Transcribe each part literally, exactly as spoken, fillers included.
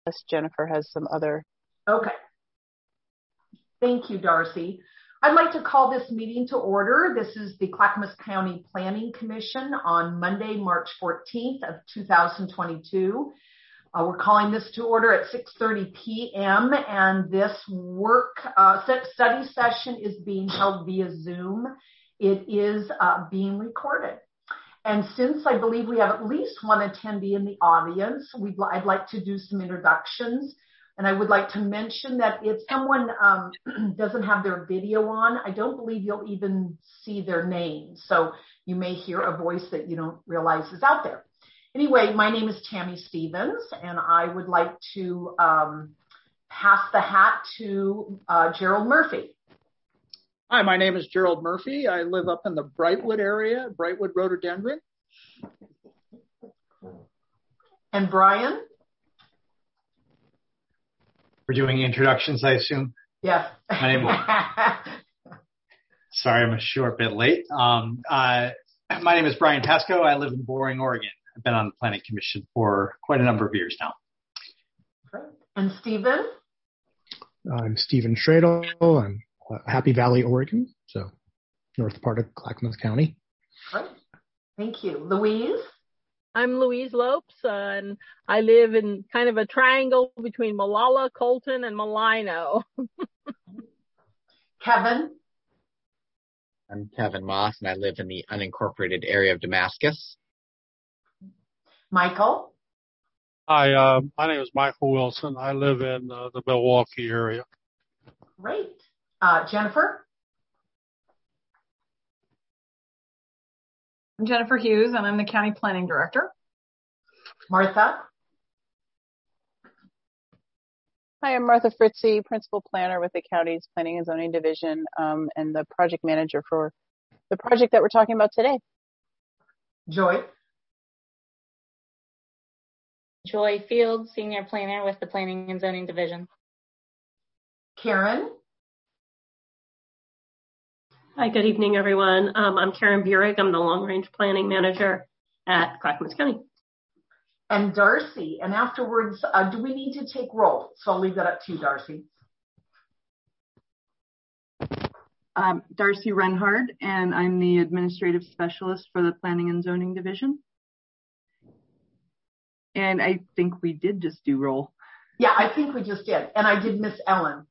Jennifer has some other. Okay. Thank you, Darcy. I'd like to call this meeting to order. This is the Clackamas County Planning Commission on Monday, March fourteenth of two thousand twenty-two. Uh, we're calling this to order at six thirty p.m. and this work uh, study session is being held via Zoom. It is uh, being recorded. And since I believe we have at least one attendee in the audience, we'd, I'd like to do some introductions. And I would like to mention that if someone um, doesn't have their video on, I don't believe you'll even see their name. So you may hear a voice that you don't realize is out there. Anyway, my name is Tammy Stevens, and I would like to um, pass the hat to uh, Gerald Murphy. Hi, my name is Gerald Murphy. I live up in the Brightwood area, Brightwood rhododendron. And Brian? We're doing introductions, I assume? Yes. My name is, sorry, I'm a short bit late. Um, uh, my name is Brian Pasco. I live in Boring, Oregon. I've been on the Planning Commission for quite a number of years now. Great. And Stephen? I'm Stephen Stradle. I'm uh, Happy Valley, Oregon, so north part of Clackamas County. Great. Thank you. Louise? I'm Louise Lopes, uh, and I live in kind of a triangle between Molalla, Colton, and Malino. Kevin? I'm Kevin Moss, and I live in the unincorporated area of Damascus. Michael? Hi, uh, my name is Michael Wilson. I live in uh, the Milwaukee area. Great. Uh, Jennifer? I'm Jennifer Hughes, and I'm the County Planning Director. Martha? Hi, I'm Martha Fritzy, Principal Planner with the county's Planning and Zoning Division, um, and the project manager for the project that we're talking about today. Joy? Joy Field, Senior Planner with the Planning and Zoning Division. Karen? Hi, good evening, everyone. Um, I'm Karen Burig. I'm the Long Range Planning Manager at Clackamas County. And Darcy. And afterwards, uh, do we need to take roll? So I'll leave that up to you, Darcy. Um, Darcy Renhard, and I'm the Administrative Specialist for the Planning and Zoning Division. And I think we did just do roll. Yeah, I think we just did. And I did miss Ellen.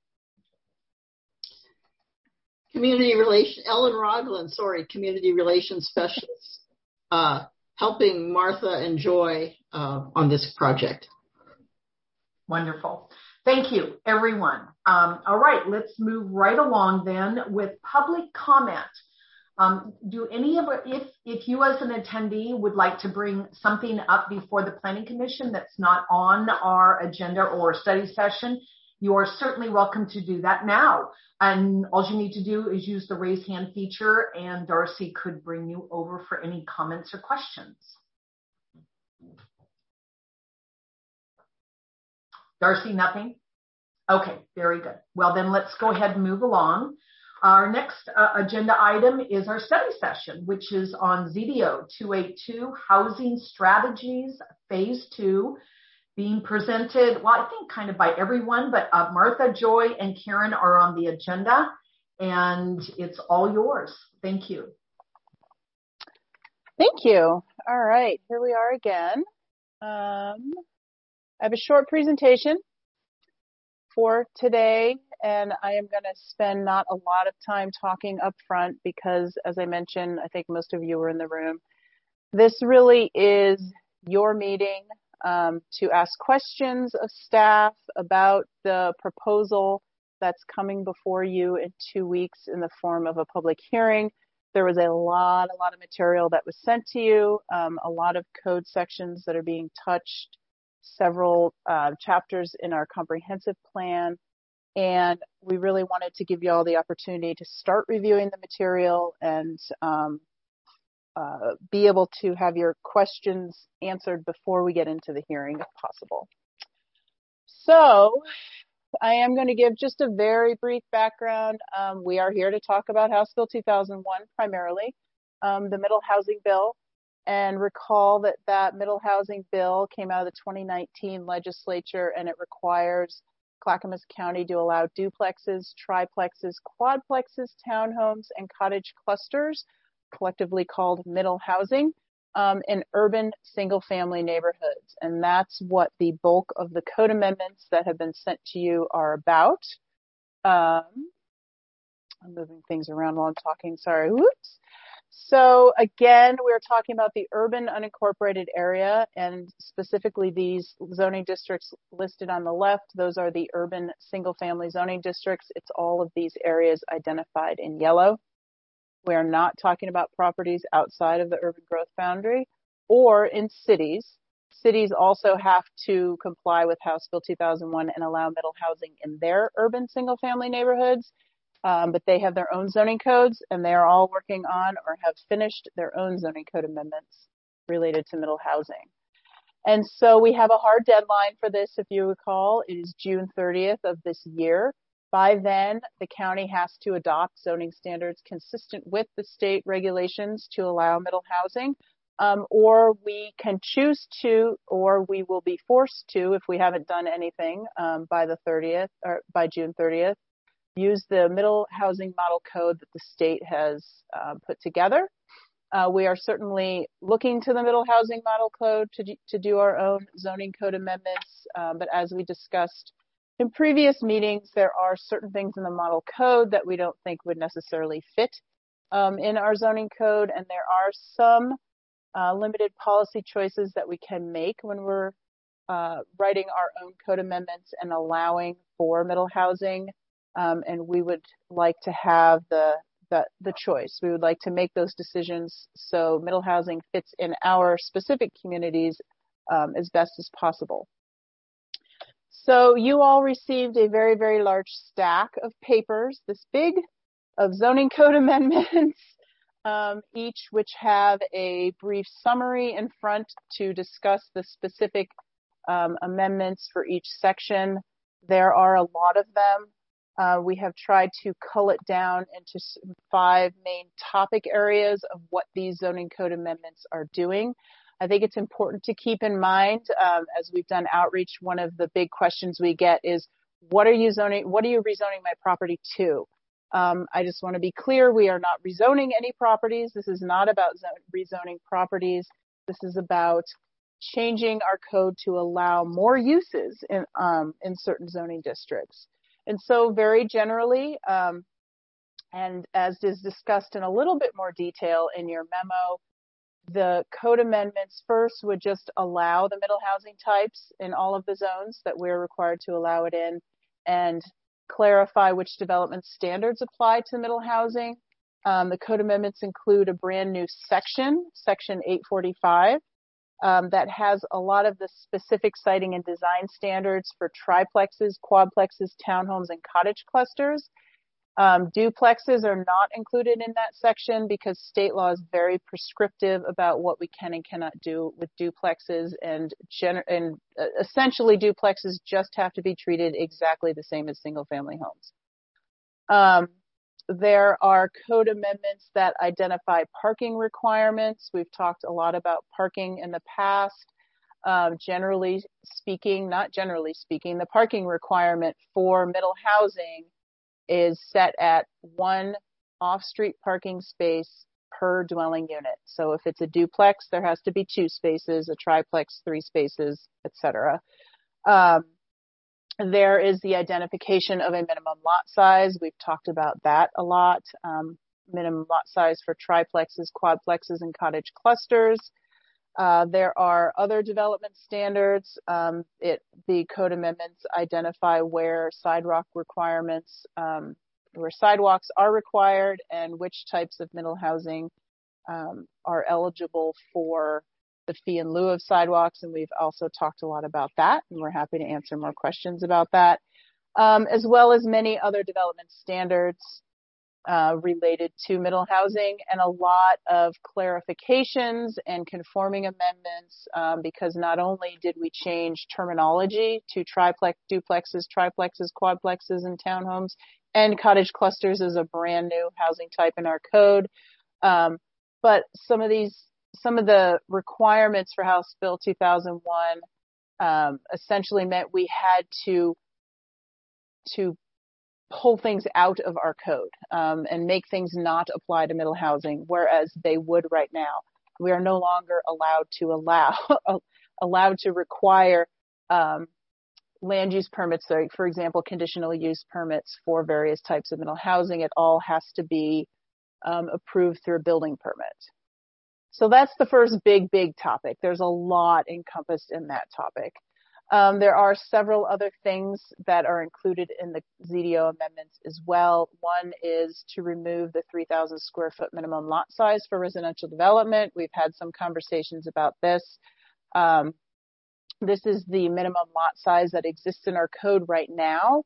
Community relation, Ellen Rogland, sorry, Community Relations Specialist, uh, helping Martha and Joy uh, on this project. Wonderful. Thank you, everyone. Um, all right, let's move right along then with public comment. Um, do any of if if you as an attendee would like to bring something up before the Planning Commission that's not on our agenda or study session, you are certainly welcome to do that now. And all you need to do is use the raise hand feature, and Darcy could bring you over for any comments or questions. Darcy, nothing? Okay, very good. Well, then let's go ahead and move along. Our next uh, agenda item is our study session, which is on Z D O two eighty-two, Housing Strategies, Phase two, being presented, well, I think kind of by everyone, but uh, Martha, Joy, and Karen are on the agenda, and it's all yours. Thank you. Thank you. All right, here we are again. Um, I have a short presentation for today, and I am going to spend not a lot of time talking up front because, as I mentioned, I think most of you were in the room. This really is your meeting um, to ask questions of staff about the proposal that's coming before you in two weeks in the form of a public hearing. There was a lot, a lot of material that was sent to you, um, a lot of code sections that are being touched, several uh, chapters in our comprehensive plan. And we really wanted to give you all the opportunity to start reviewing the material and um, uh, be able to have your questions answered before we get into the hearing if possible. So I am going to give just a very brief background. Um, we are here to talk about House Bill two thousand one primarily, um, the Middle Housing Bill. and recall that that middle housing bill came out of the twenty nineteen legislature, and it requires Clackamas County to allow duplexes, triplexes, quadplexes, townhomes, and cottage clusters, collectively called middle housing, um, in urban single-family neighborhoods. And that's what the bulk of the code amendments that have been sent to you are about. Um, I'm moving things around while I'm talking. Sorry. Whoops. So again, we're talking about the urban unincorporated area, and specifically these zoning districts listed on the left. Those are the urban single-family zoning districts. It's all of these areas identified in yellow. We are not talking about properties outside of the urban growth boundary or in cities. Cities also have to comply with House Bill two thousand one and allow middle housing in their urban single-family neighborhoods. Um, but they have their own zoning codes, and they are all working on or have finished their own zoning code amendments related to middle housing. And so we have a hard deadline for this, if you recall. It is June thirtieth of this year. By then, the county has to adopt zoning standards consistent with the state regulations to allow middle housing, um, or we can choose to, or we will be forced to, if we haven't done anything um, by the thirtieth or by June thirtieth. Use the middle housing model code that the state has uh, put together. Uh, we are certainly looking to the middle housing model code to, to do our own zoning code amendments. Um, but as we discussed in previous meetings, there are certain things in the model code that we don't think would necessarily fit um, in our zoning code. And there are some uh, limited policy choices that we can make when we're uh, writing our own code amendments and allowing for middle housing. Um, and we would like to have the, the the choice. We would like to make those decisions so middle housing fits in our specific communities um, as best as possible. So you all received a very, very large stack of papers, this big, of zoning code amendments, um, each which have a brief summary in front to discuss the specific um, amendments for each section. There are a lot of them. Uh, we have tried to cull it down into five main topic areas of what these zoning code amendments are doing. I think it's important to keep in mind, um, as we've done outreach, one of the big questions we get is, what are you zoning, what are you rezoning my property to? Um, I just want to be clear, we are not rezoning any properties. This is not about rezoning properties. This is about changing our code to allow more uses in, um, in certain zoning districts. And so very generally, um, and as is discussed in a little bit more detail in your memo, the code amendments first would just allow the middle housing types in all of the zones that we're required to allow it in, and clarify which development standards apply to middle housing. Um, the code amendments include a brand new section, section eight forty-five, Um, that has a lot of the specific siting and design standards for triplexes, quadplexes, townhomes, and cottage clusters. Um, duplexes are not included in that section because state law is very prescriptive about what we can and cannot do with duplexes, and, gener- and uh, essentially duplexes just have to be treated exactly the same as single-family homes. Um, There are code amendments that identify parking requirements. We've talked a lot about parking in the past. Um, generally speaking, not generally speaking, the parking requirement for middle housing is set at one off-street parking space per dwelling unit. So if it's a duplex, there has to be two spaces, a triplex, three spaces, et cetera. Um, There is the identification of a minimum lot size. We've talked about that a lot. Um, minimum lot size for triplexes, quadplexes, and cottage clusters. Uh, there are other development standards. Um, it, the code amendments identify where sidewalk requirements, um, where sidewalks are required, and which types of middle housing um, are eligible for the fee in lieu of sidewalks, and we've also talked a lot about that, and we're happy to answer more questions about that, um, as well as many other development standards uh, related to middle housing, and a lot of clarifications and conforming amendments, um, because not only did we change terminology to triplex, duplexes, triplexes, quadplexes, and townhomes, and cottage clusters is a brand new housing type in our code, um, but some of these some of the requirements for House Bill two thousand one um, essentially meant we had to to pull things out of our code um, and make things not apply to middle housing, whereas they would right now. We are no longer allowed to allow allowed to require um, land use permits, like for example, conditional use permits for various types of middle housing. It all has to be um, approved through a building permit. So that's the first big, big topic. There's a lot encompassed in that topic. Um, there are several other things that are included in the Z D O amendments as well. One is to remove the three thousand square foot minimum lot size for residential development. We've had some conversations about this. Um, this is the minimum lot size that exists in our code right now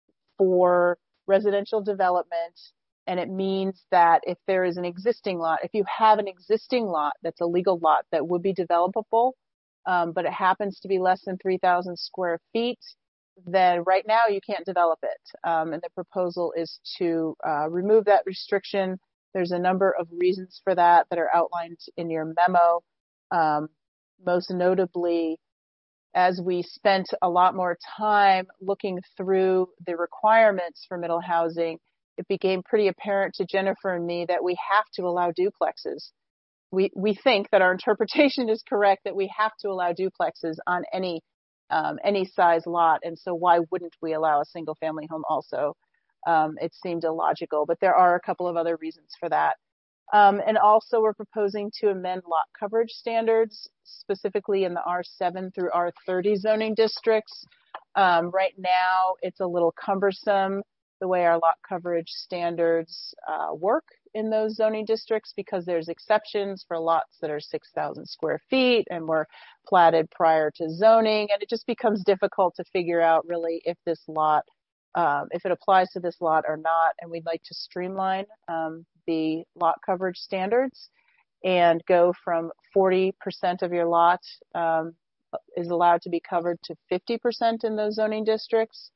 for residential development. And it means that if there is an existing lot, if you have an existing lot that's a legal lot that would be developable, um, but it happens to be less than three thousand square feet, then right now you can't develop it. Um, and the proposal is to uh, remove that restriction. There's a number of reasons for that that are outlined in your memo. Um, most notably, as we spent a lot more time looking through the requirements for middle housing, it became pretty apparent to Jennifer and me that we have to allow duplexes. We we think that our interpretation is correct, that we have to allow duplexes on any um, any size lot, and so why wouldn't we allow a single family home also? Um, it seemed illogical, but there are a couple of other reasons for that. Um, and also we're proposing to amend lot coverage standards, specifically in the R seven through R thirty zoning districts. Um, right now, it's a little cumbersome the way our lot coverage standards uh, work in those zoning districts, because there's exceptions for lots that are six thousand square feet and were platted prior to zoning. And it just becomes difficult to figure out really if this lot, um, if it applies to this lot or not. And we'd like to streamline um, the lot coverage standards and go from forty percent of your lot um, is allowed to be covered to fifty percent in those zoning districts.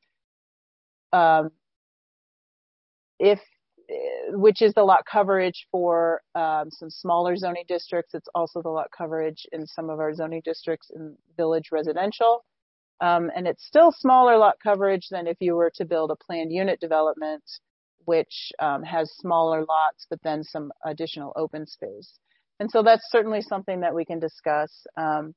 Um, if which is the lot coverage for um, some smaller zoning districts. It's also the lot coverage in some of our zoning districts in village residential. Um, and it's still smaller lot coverage than if you were to build a planned unit development, which um, has smaller lots, but then some additional open space. And so that's certainly something that we can discuss. Um,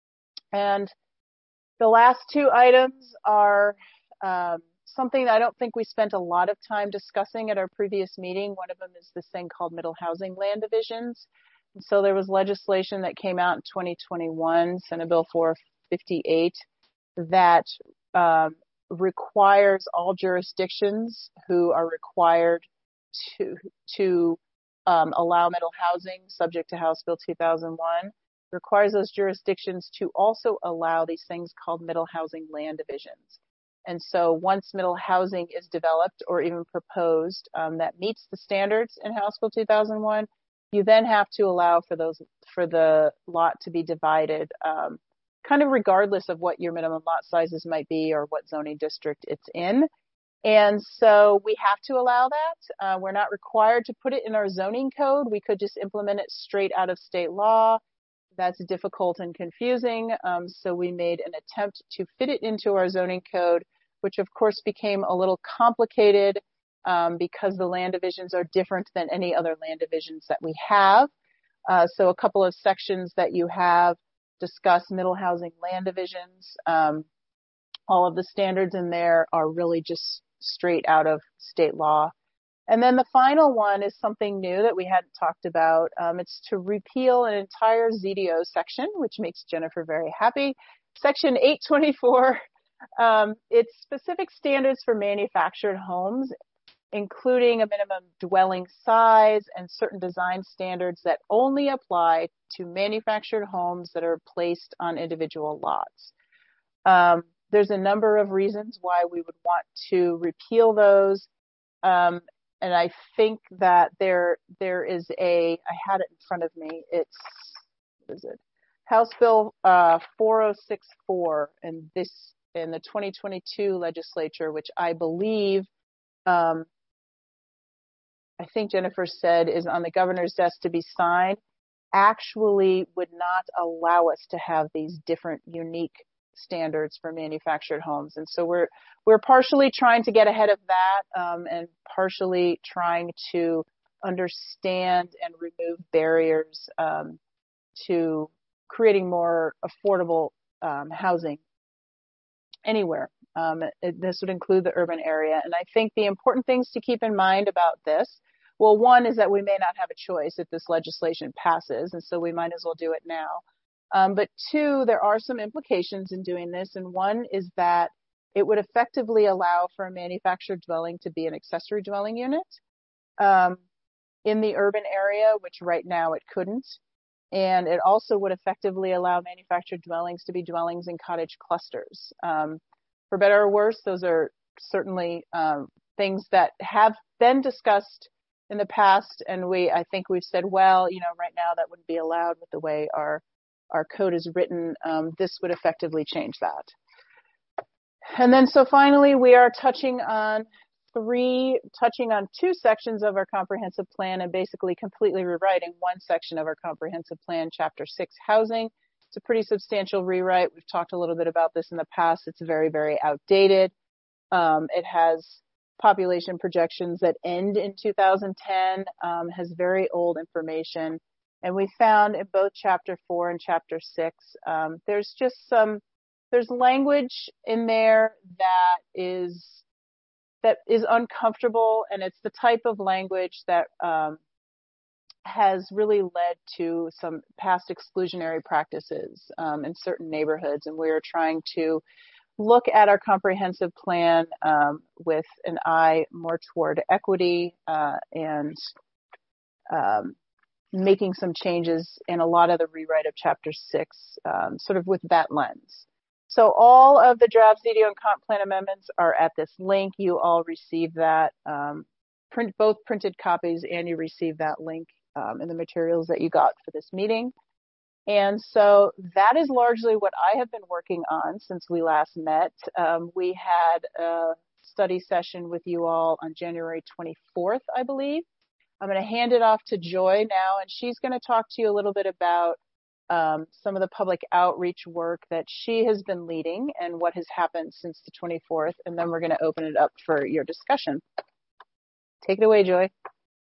and the last two items are um, something that I don't think we spent a lot of time discussing at our previous meeting. One of them is this thing called middle housing land divisions. And so there was legislation that came out in twenty twenty-one, Senate Bill four fifty-eight, that um, requires all jurisdictions who are required to, to um, allow middle housing subject to House Bill two thousand one, requires those jurisdictions to also allow these things called middle housing land divisions. And so once middle housing is developed or even proposed um, that meets the standards in House Bill two thousand one, you then have to allow for those for the lot to be divided, um, kind of regardless of what your minimum lot sizes might be or what zoning district it's in. And so we have to allow that. Uh, we're not required to put it in our zoning code. We could just implement it straight out of state law. That's difficult and confusing. Um, so we made an attempt to fit it into our zoning code, which of course became a little complicated um, because the land divisions are different than any other land divisions that we have. Uh, so a couple of sections that you have discuss middle housing land divisions. Um, all of the standards in there are really just straight out of state law. And then the final one is something new that we hadn't talked about. Um, it's to repeal an entire Z D O section, which makes Jennifer very happy. Section eight twenty-four, um, it's specific standards for manufactured homes, including a minimum dwelling size and certain design standards that only apply to manufactured homes that are placed on individual lots. Um, there's a number of reasons why we would want to repeal those. Um, And I think that there there is a, I had it in front of me, it's, what is it? House Bill uh, four oh six four in this, in the twenty twenty-two legislature, which I believe, um, I think Jennifer said is on the governor's desk to be signed, actually would not allow us to have these different unique standards for manufactured homes. And so we're we're partially trying to get ahead of that, um, and partially trying to understand and remove barriers um, to creating more affordable um, housing anywhere. Um, it, this would include the urban area. And I think the important things to keep in mind about this, well, one is that we may not have a choice if this legislation passes, and so we might as well do it now. Um, but two, there are some implications in doing this, and one is that it would effectively allow for a manufactured dwelling to be an accessory dwelling unit um, in the urban area, which right now it couldn't. And it also would effectively allow manufactured dwellings to be dwellings in cottage clusters. Um, for better or worse, those are certainly um, things that have been discussed in the past, and we, I think we've said, well, you know, right now that wouldn't be allowed with the way our our code is written. Um, this would effectively change that. And then, so finally, we are touching on three, touching on two sections of our comprehensive plan and basically completely rewriting one section of our comprehensive plan, chapter six, housing. It's a pretty substantial rewrite. We've talked a little bit about this in the past. It's very, very outdated. Um, it has population projections that end in two thousand ten, um, has very old information. And we found in both chapter four and chapter six, um, there's just some, there's language in there that is, that is uncomfortable, and it's the type of language that um, has really led to some past exclusionary practices um, in certain neighborhoods. And we're trying to look at our comprehensive plan um, with an eye more toward equity uh, and um, making some changes in a lot of the rewrite of chapter six, um, sort of with that lens. So all of the draft Z D O and comp plan amendments are at this link. You all received that, um, print both printed copies, and you received that link um, in the materials that you got for this meeting. And so that is largely what I have been working on since we last met. Um, we had a study session with you all on January twenty-fourth, I believe. I'm going to hand it off to Joy now, and she's going to talk to you a little bit about um, some of the public outreach work that she has been leading and what has happened since the twenty-fourth, and then we're going to open it up for your discussion. Take it away, Joy.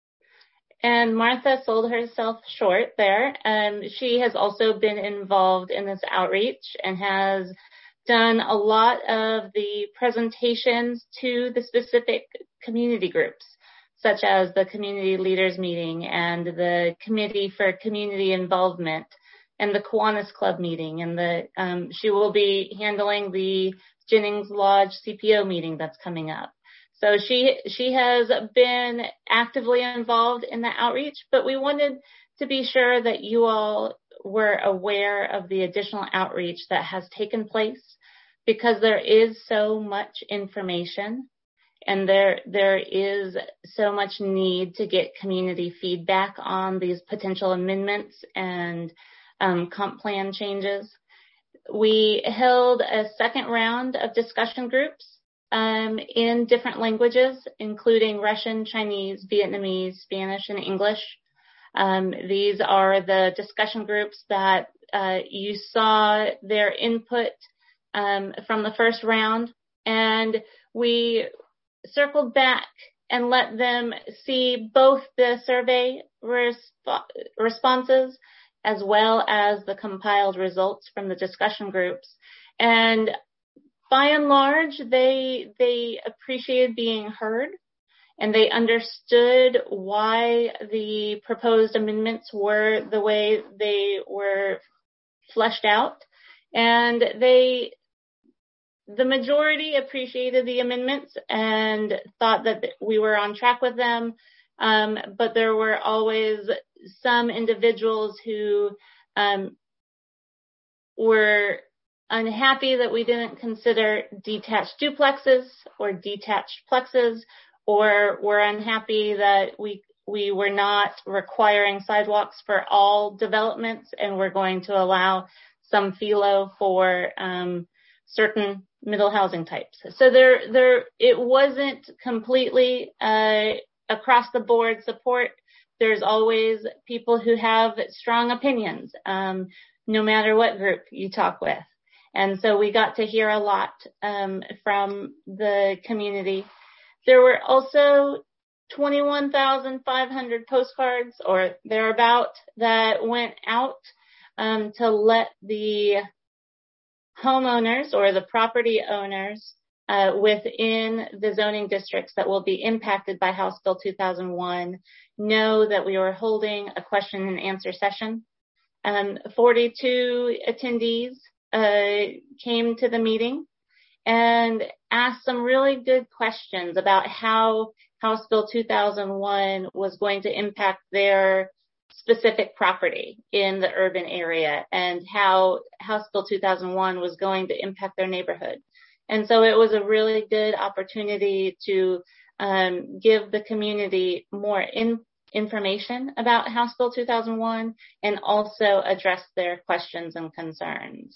And Martha sold herself short there. Um, she has also been involved in this outreach and has done a lot of the presentations to the specific community groups, such as the community leaders meeting and the committee for community involvement and the Kiwanis Club meeting. And the um, she will be handling the Jennings Lodge C P O meeting that's coming up. So she she has been actively involved in the outreach, but we wanted to be sure that you all were aware of the additional outreach that has taken place, because there is so much information and there there is so much need to get community feedback on these potential amendments and um, comp plan changes. We held a second round of discussion groups Um, in different languages, including Russian, Chinese, Vietnamese, Spanish, and English. Um, these are the discussion groups that uh, you saw their input um, from the first round, and we circled back and let them see both the survey resp- responses as well as the compiled results from the discussion groups. And by and large, they they appreciated being heard, and they understood why the proposed amendments were the way they were fleshed out. And they, the majority appreciated the amendments and thought that we were on track with them. Um, but there were always some individuals who um, were unhappy that we didn't consider detached duplexes or detached plexes, or were unhappy that we we were not requiring sidewalks for all developments and we're going to allow some philo for um, certain middle housing types. So there there it wasn't completely uh, across the board support. there's always people who have strong opinions, um, no matter what group you talk with. And so we got to hear a lot um, from the community. There were also twenty-one thousand five hundred postcards or thereabout that went out um, to let the homeowners or the property owners uh, within the zoning districts that will be impacted by House Bill two thousand one know that we were holding a question and answer session. Um, forty-two attendees uh, came to the meeting and asked some really good questions about how House Bill two thousand one was going to impact their specific property in the urban area and how House Bill two thousand one was going to impact their neighborhood. And so it was a really good opportunity to um, give the community more in, information about House Bill two thousand one and also address their questions and concerns.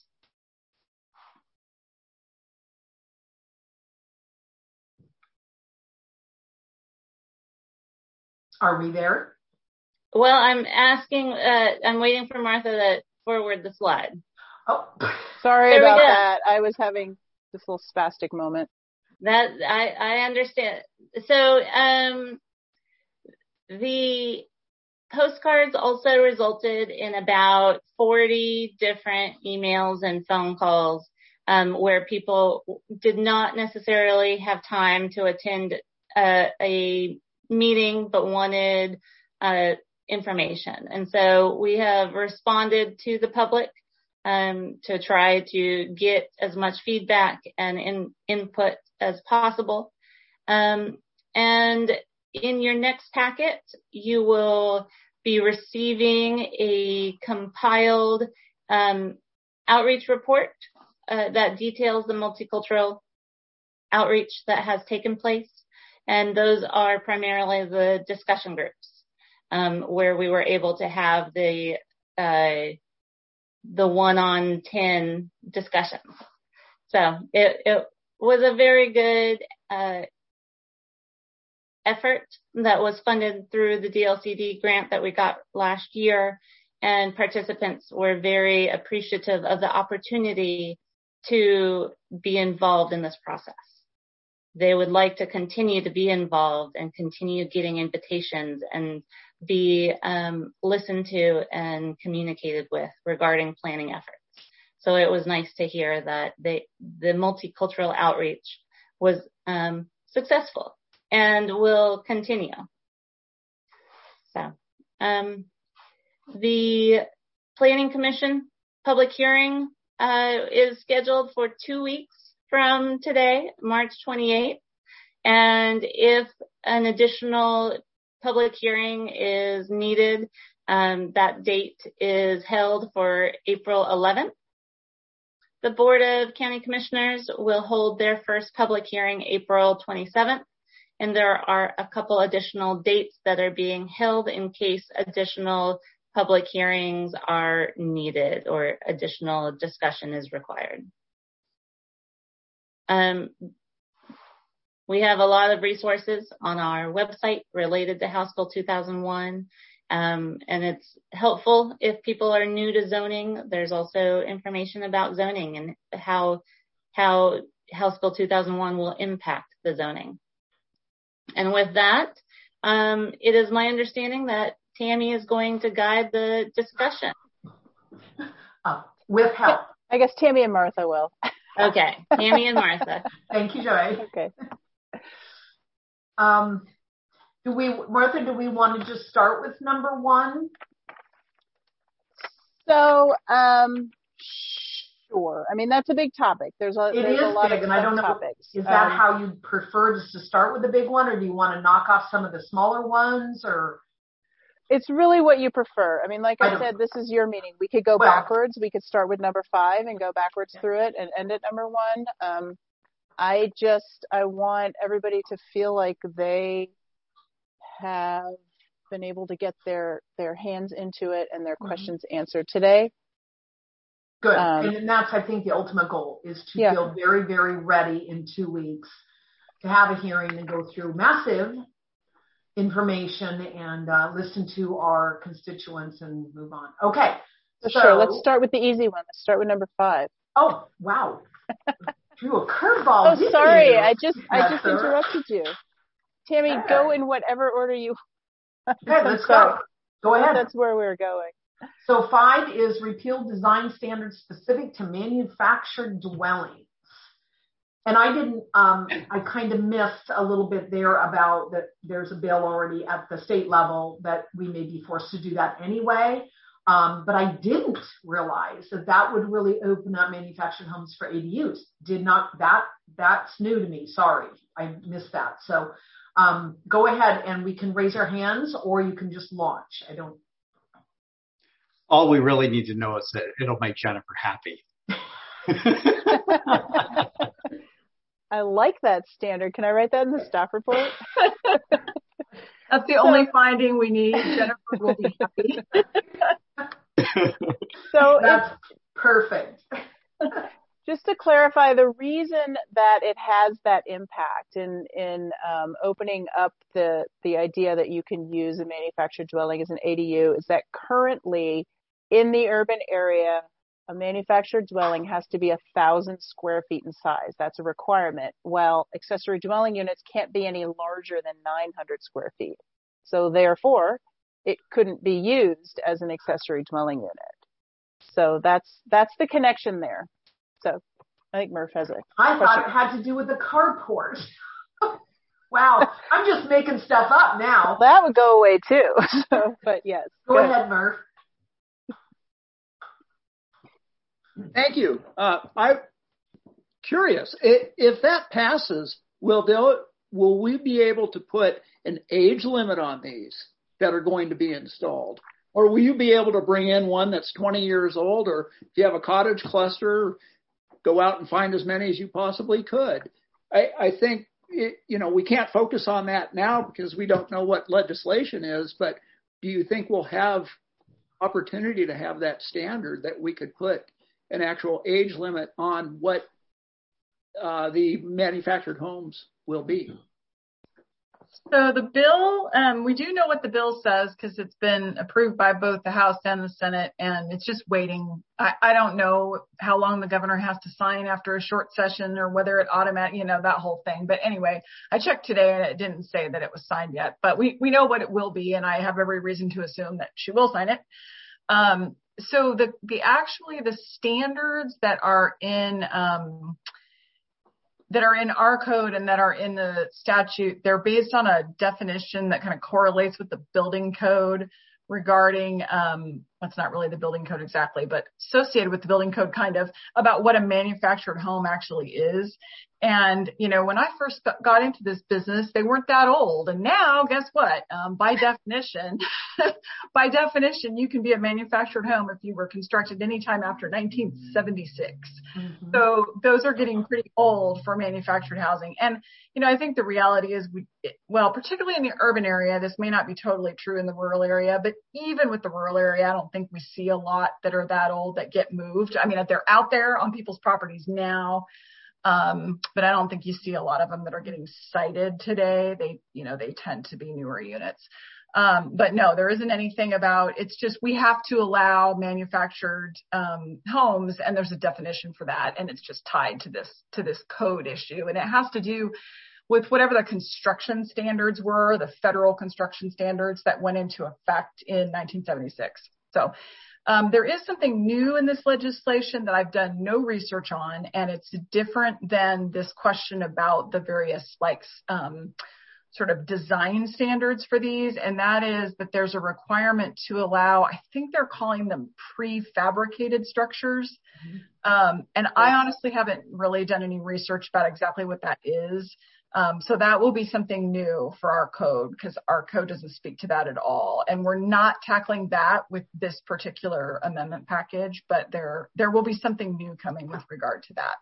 Are we there? Well, I'm asking, uh, I'm waiting for Martha to forward the slide. Oh, sorry there about that. I was having this little spastic moment. That I, I understand. So, um, the postcards also resulted in about forty different emails and phone calls, um, where people did not necessarily have time to attend uh, a meeting, but wanted uh, information. And so we have responded to the public um, to try to get as much feedback and in, input as possible. Um, and in your next packet, you will be receiving a compiled um, outreach report uh, that details the multicultural outreach that has taken place. And those are primarily the discussion groups, um, where we were able to have the uh, the one on ten discussions. So it, it was a very good uh, effort that was funded through the D L C D grant that we got last year, and participants were very appreciative of the opportunity to be involved in this process. They would like to continue to be involved and continue getting invitations and be um, listened to and communicated with regarding planning efforts. So it was nice to hear that they, the multicultural outreach was um, successful and will continue. So um, the Planning Commission public hearing uh, is scheduled for two weeks from today, March twenty-eighth. And if an additional public hearing is needed, um, that date is held for April eleventh. The Board of County Commissioners will hold their first public hearing April twenty-seventh. And there are a couple additional dates that are being held in case additional public hearings are needed or additional discussion is required. Um, we have a lot of resources on our website related to House Bill two thousand one, um, and it's helpful if people are new to zoning. There's also information about zoning and how how House Bill two thousand one will impact the zoning. And with that, um, it is my understanding that Tammy is going to guide the discussion. Uh, with help. I guess Tammy and Martha will. Okay, Tammy and Martha. Thank you, Joy. Okay. Um, do we, Martha, do we want to just start with number one? So, um, sure. I mean, that's a big topic. There's a, it there's is a lot big, of and I don't know, topics. Is that um, how you prefer just to start with the big one, or do you want to knock off some of the smaller ones, or? It's really what you prefer. I mean, like I, I said, this is your meeting. We could go well, backwards. We could start with number five and go backwards through it and end at number one. Um, I just, I want everybody to feel like they have been able to get their, their hands into it and their mm-hmm. questions answered today. Good. Um, and that's, I think, the ultimate goal is to yeah. feel very, very ready in two weeks to have a hearing and go through massive information and uh, listen to our constituents and move on. Okay. So, so sure. Let's start with the easy one. Let's start with number five. Oh, wow. Threw a curveball. Oh, sorry. You? I just, yes, I just sir. interrupted you. Tammy, yeah. go in whatever order you want. Okay, let's go. Go ahead. That's where we're going. So five is repeal design standards specific to manufactured dwellings. And I didn't, um, I kind of missed a little bit there about that there's a bill already at the state level that we may be forced to do that anyway. Um, but I didn't realize that that would really open up manufactured homes for A D Us. Did not, that, that's new to me. Sorry, I missed that. So um, go ahead and we can raise our hands or you can just launch. I don't. All we really need to know is that it'll make Jennifer happy. I like that standard. Can I write that in the staff report? That's the so, only finding we need. Jennifer will be happy. So that's perfect. Just to clarify, the reason that it has that impact in in um, opening up the the idea that you can use a manufactured dwelling as an A D U is that currently in the urban area, a manufactured dwelling has to be a thousand square feet in size. That's a requirement. Well, accessory dwelling units can't be any larger than nine hundred square feet. So therefore, it couldn't be used as an accessory dwelling unit. So that's that's the connection there. So I think Murph has a I question. thought it had to do with the carport. Wow, I'm just making stuff up now. Well, that would go away too. So, but yes. Go, go ahead, Murph. Thank you. Uh, I'm curious, if that passes, will there, will we be able to put an age limit on these that are going to be installed? Or will you be able to bring in one that's twenty years old? Or if you have a cottage cluster, go out and find as many as you possibly could? I, I think, it, you know, we can't focus on that now because we don't know what legislation is, but do you think we'll have opportunity to have that standard that we could put an actual age limit on what uh, the manufactured homes will be? So the bill, um, we do know what the bill says because it's been approved by both the House and the Senate, and it's just waiting. I, I don't know how long the governor has to sign after a short session or whether it automatic, you know, that whole thing. But anyway, I checked today and it didn't say that it was signed yet, but we, we know what it will be, and I have every reason to assume that she will sign it. Um, So the, the actually the standards that are in, um, that are in our code and that are in the statute, they're based on a definition that kind of correlates with the building code regarding, um, that's not really the building code exactly, but associated with the building code kind of about what a manufactured home actually is. And, you know, when I first got into this business, they weren't that old. And now, guess what? Um, by definition, by definition, you can be a manufactured home if you were constructed anytime after nineteen seventy-six. Mm-hmm. So those are getting pretty old for manufactured housing. And, you know, I think the reality is, we, well, particularly in the urban area, this may not be totally true in the rural area, but even with the rural area, I don't think we see a lot that are that old that get moved. I mean, they're out there on people's properties now. Um, but I don't think you see a lot of them that are getting cited today. They, you know, they tend to be newer units. Um, but no, there isn't anything about, it's just, we have to allow manufactured, um, homes, and there's a definition for that. And it's just tied to this, to this code issue. And it has to do with whatever the construction standards were, the federal construction standards that went into effect in nineteen seventy-six. So, Um, there is something new in this legislation that I've done no research on, and it's different than this question about the various like um, sort of design standards for these, and that is that there's a requirement to allow, I think they're calling them prefabricated structures. Mm-hmm. Um, and I honestly haven't really done any research about exactly what that is. Um, so that will be something new for our code because our code doesn't speak to that at all. And we're not tackling that with this particular amendment package, but there, there will be something new coming with regard to that.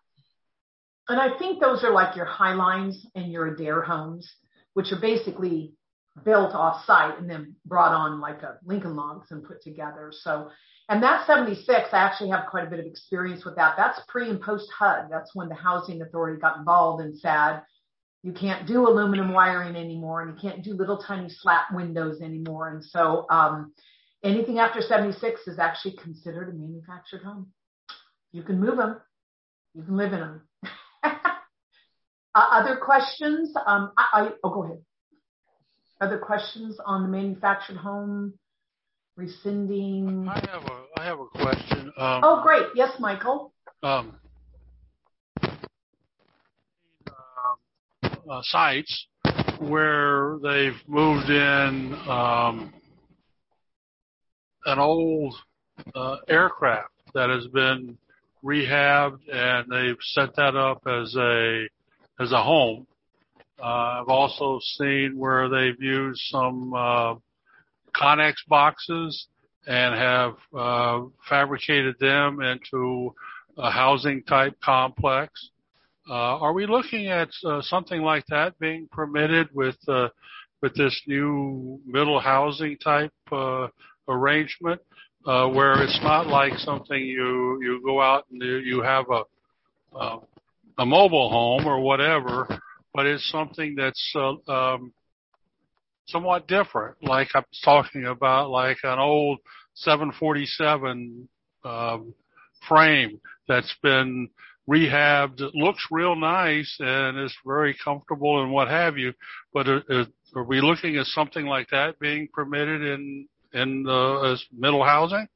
And I think those are like your High Lines and your Adair homes, which are basically built off site and then brought on like a Lincoln Logs and put together. So, and that seventy-six, I actually have quite a bit of experience with that. That's pre and post H U D. That's when the Housing Authority got involved and said, You can't do aluminum wiring anymore, and you can't do little tiny slat windows anymore. And so um, anything after seventy-six is actually considered a manufactured home. You can move them. You can live in them. uh, other questions? Um, I, I, oh, go ahead. Other questions on the manufactured home rescinding? I have a, I have a question. Um, oh, great. Yes, Michael. Um, uh, sites where they've moved in um, an old uh, aircraft that has been rehabbed, and they've set that up as a as a home. Uh, I've also seen where they've used some uh, Connex boxes and have uh, fabricated them into a housing type complex. Uh, are we looking at uh, something like that being permitted with uh, with this new middle housing type uh, arrangement, uh, where it's not like something you you go out and you have a uh, a mobile home or whatever, but it's something that's uh, um, somewhat different, like I'm talking about, like an old seven forty-seven um, frame that's been rehabbed. It looks real nice and is very comfortable and what have you, but are, are we looking at something like that being permitted in in uh, as middle housing?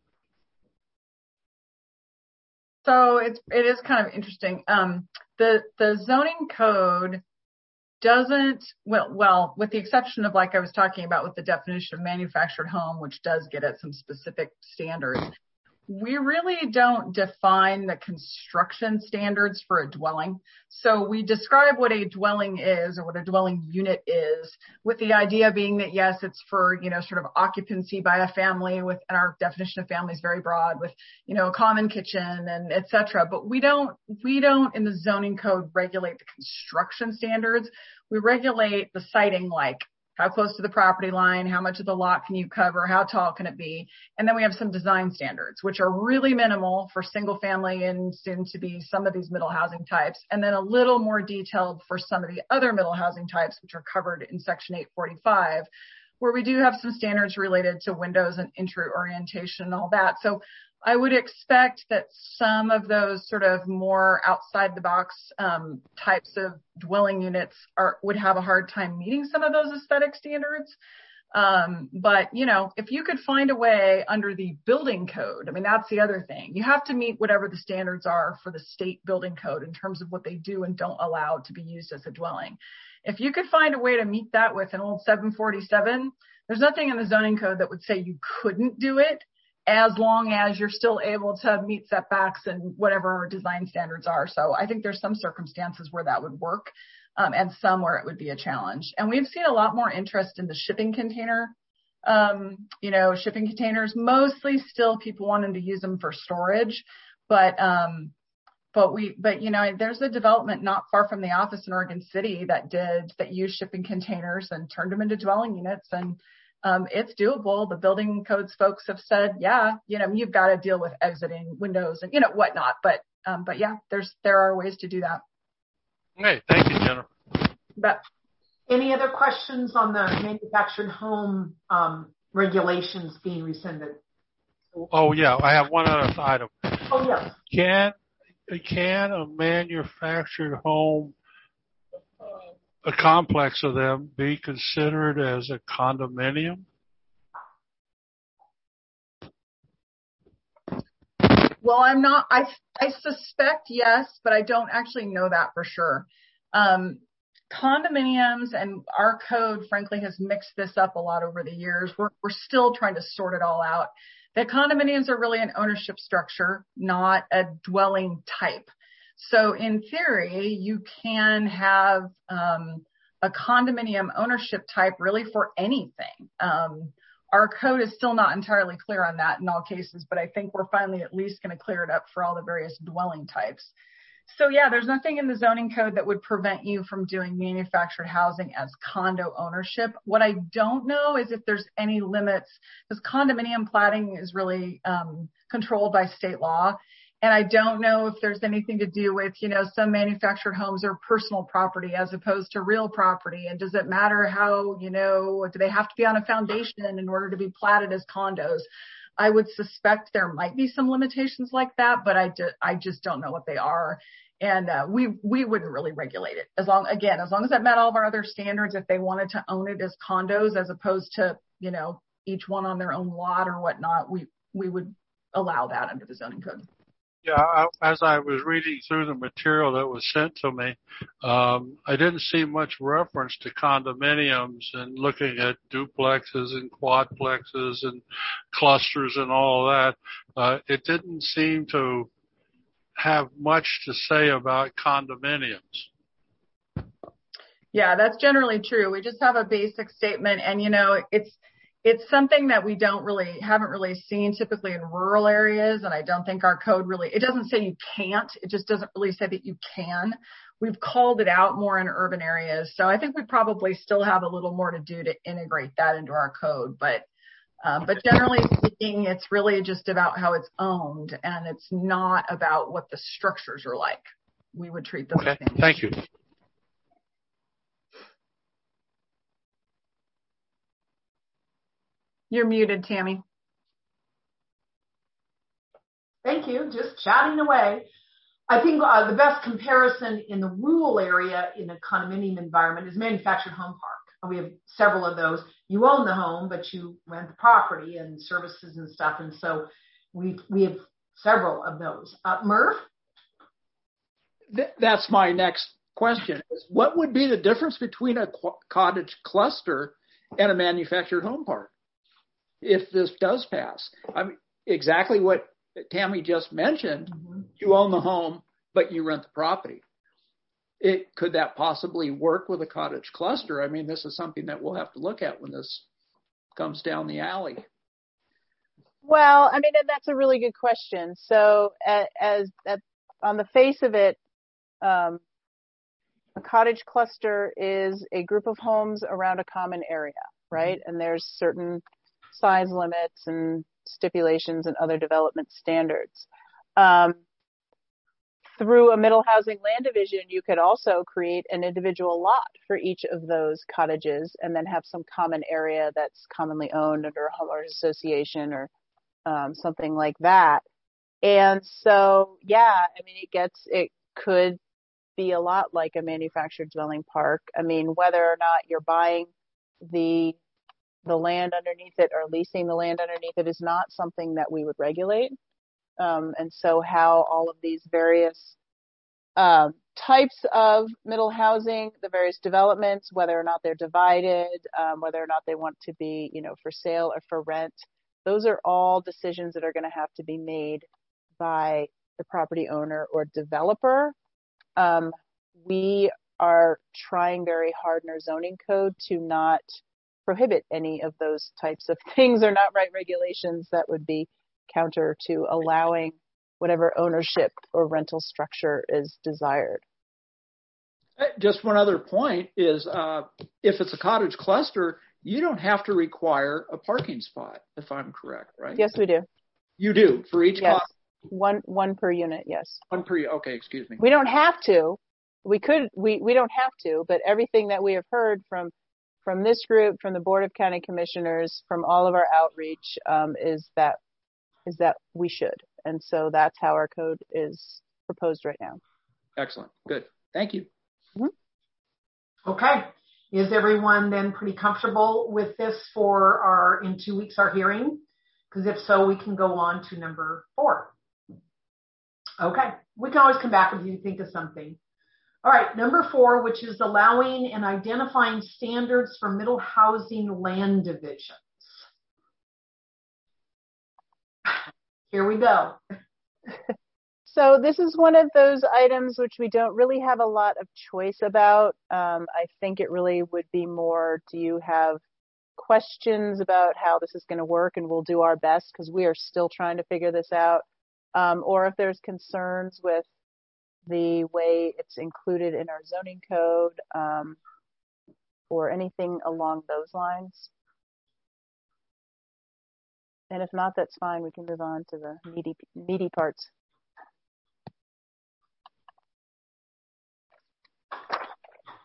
So it's it is kind of interesting. Um, the the zoning code doesn't, well, well, with the exception of, like I was talking about with the definition of manufactured home, which does get at some specific standards, we really don't define the construction standards for a dwelling. So we describe what a dwelling is, or what a dwelling unit is, with the idea being that, yes, it's for, you know, sort of occupancy by a family, with, and our definition of family is very broad, with, you know, a common kitchen and et cetera. But we don't, we don't in the zoning code regulate the construction standards. We regulate the siting, like how close to the property line, how much of the lot can you cover, how tall can it be? And then we have some design standards, which are really minimal for single family and soon to be some of these middle housing types, and then a little more detailed for some of the other middle housing types, which are covered in section eight forty-five, where we do have some standards related to windows and entry orientation and all that. So I would expect that some of those sort of more outside the box um, types of dwelling units are would have a hard time meeting some of those aesthetic standards. Um, but, you know, if you could find a way under the building code, I mean, that's the other thing. You have to meet whatever the standards are for the state building code in terms of what they do and don't allow to be used as a dwelling. If you could find a way to meet that with an old seven forty-seven, there's nothing in the zoning code that would say you couldn't do it, as long as you're still able to meet setbacks and whatever our design standards are. So I think there's some circumstances where that would work, um, and some where it would be a challenge. And we've seen a lot more interest in the shipping container, um, you know, shipping containers, mostly still people wanting to use them for storage. But, um, but we, but, you know, there's a development not far from the office in Oregon City that did, that used shipping containers and turned them into dwelling units. And Um, it's doable. The building codes folks have said, yeah, you know, you've got to deal with exiting windows and, you know, whatnot. But, um, but yeah, there's, there are ways to do that. Okay. Thank you, Jennifer. But any other questions on the manufactured home, um, regulations being rescinded? Oh yeah. I have one other item. Oh yes. Can, can a manufactured home, a complex of them, be considered as a condominium? Well, I'm not, I, I suspect yes, but I don't actually know that for sure. Um, condominiums and our code, frankly, has mixed this up a lot over the years. We're, we're still trying to sort it all out. That condominiums are really an ownership structure, not a dwelling type. So in theory, you can have um, a condominium ownership type really for anything. Um, our code is still not entirely clear on that in all cases, but I think we're finally at least going to clear it up for all the various dwelling types. So yeah, there's nothing in the zoning code that would prevent you from doing manufactured housing as condo ownership. What I don't know is if there's any limits, because condominium platting is really um, controlled by state law. And I don't know if there's anything to do with, you know, some manufactured homes are personal property as opposed to real property. And does it matter how, you know, do they have to be on a foundation in order to be platted as condos? I would suspect there might be some limitations like that, but I, do, I just don't know what they are. And uh, we we wouldn't really regulate it as long, again, as long as it met all of our other standards. If they wanted to own it as condos as opposed to, you know, each one on their own lot or whatnot, we we would allow that under the zoning code. Yeah, I, as I was reading through the material that was sent to me, um, I didn't see much reference to condominiums and looking at duplexes and quadplexes and clusters and all that. Uh, it didn't seem to have much to say about condominiums. Yeah, that's generally true. We just have a basic statement, and you know, it's it's something that we don't really haven't really seen typically in rural areas, and I don't think our code really, it doesn't say you can't, it just doesn't really say that you can. We've called it out more in urban areas, so I think we probably still have a little more to do to integrate that into our code, but Um, but generally speaking, it's really just about how it's owned, and it's not about what the structures are like. We would treat them okay. the same. Thank you. You're muted, Tammy. Thank you. Just chatting away. I think uh, the best comparison in the rural area in a condominium environment is manufactured home park. We have several of those. You own the home, but you rent the property and services and stuff. And so we we have several of those. Uh, Murph? Th- that's my next question. What would be the difference between a qu- cottage cluster and a manufactured home park if this does pass? I mean, exactly what Tammy just mentioned. Mm-hmm. You own the home, but you rent the property. It, could that possibly work with a cottage cluster? I mean, this is something that we'll have to look at when this comes down the alley. Well, I mean, and that's a really good question. So as, as, as on the face of it, um, a cottage cluster is a group of homes around a common area, right? And there's certain size limits and stipulations and other development standards. Um, Through a middle housing land division, you could also create an individual lot for each of those cottages and then have some common area that's commonly owned under a homeowners association or um, something like that. And so, yeah, I mean, it gets, it could be a lot like a manufactured dwelling park. I mean, whether or not you're buying the the land underneath it or leasing the land underneath it is not something that we would regulate. Um, and so how all of these various um, types of middle housing, the various developments, whether or not they're divided, um, whether or not they want to be, you know, for sale or for rent, those are all decisions that are going to have to be made by the property owner or developer. Um, we are trying very hard in our zoning code to not prohibit any of those types of things or not write regulations that would be counter to allowing whatever ownership or rental structure is desired. Just one other point is uh, if it's a cottage cluster, you don't have to require a parking spot, if I'm correct, right? Yes, we do. You do for each yes. cottage? One one per unit, yes. One per, okay, excuse me. We don't have to. We could, we, we don't have to, but everything that we have heard from from this group, from the Board of County Commissioners, from all of our outreach, um, is that is that we should. And so that's how our code is proposed right now. Excellent. Good. Thank you. Mm-hmm. Okay. Is everyone then pretty comfortable with this for our, in two weeks, our hearing? Because if so, we can go on to number four. Okay. We can always come back if you think of something. All right. Number four, which is allowing and identifying standards for middle housing land divisions. Here we go. So this is one of those items which we don't really have a lot of choice about. Um, I think it really would be more, do you have questions about how this is going to work? And we'll do our best because we are still trying to figure this out. Um, or if there's concerns with the way it's included in our zoning code um, or anything along those lines. And if not, that's fine. We can move on to the meaty, meaty parts.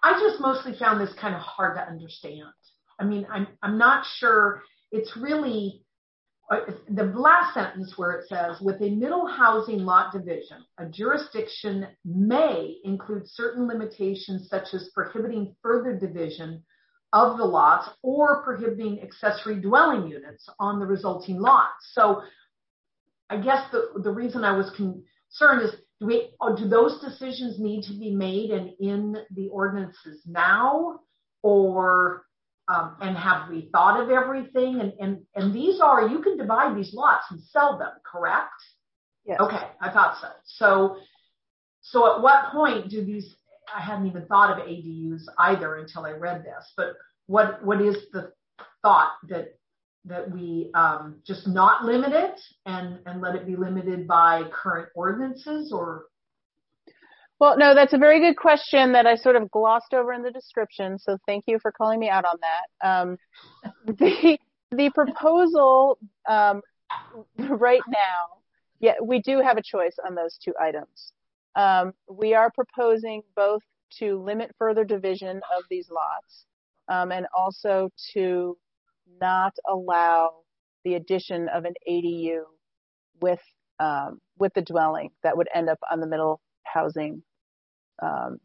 I just mostly found this kind of hard to understand. I mean, I'm, I'm not sure it's really uh, the last sentence where it says, with a middle housing lot division, a jurisdiction may include certain limitations such as prohibiting further division of the lots or prohibiting accessory dwelling units on the resulting lots. So I guess the, the reason I was concerned is, do we, or do those decisions need to be made and in the ordinances now, or um, and have we thought of everything? And, and and these are, you can divide these lots and sell them, correct? Yes. Okay, I thought so. So so at what point do these? I hadn't even thought of A D Us either until I read this. But what what is the thought that that we um, just not limit it and, and let it be limited by current ordinances, or? Well, no, that's a very good question that I sort of glossed over in the description. So thank you for calling me out on that. Um, the, the proposal um, right now, yeah, we do have a choice on those two items. Um, we are proposing both to limit further division of these lots um, and also to not allow the addition of an A D U with um, with the dwelling that would end up on the middle housing. Um,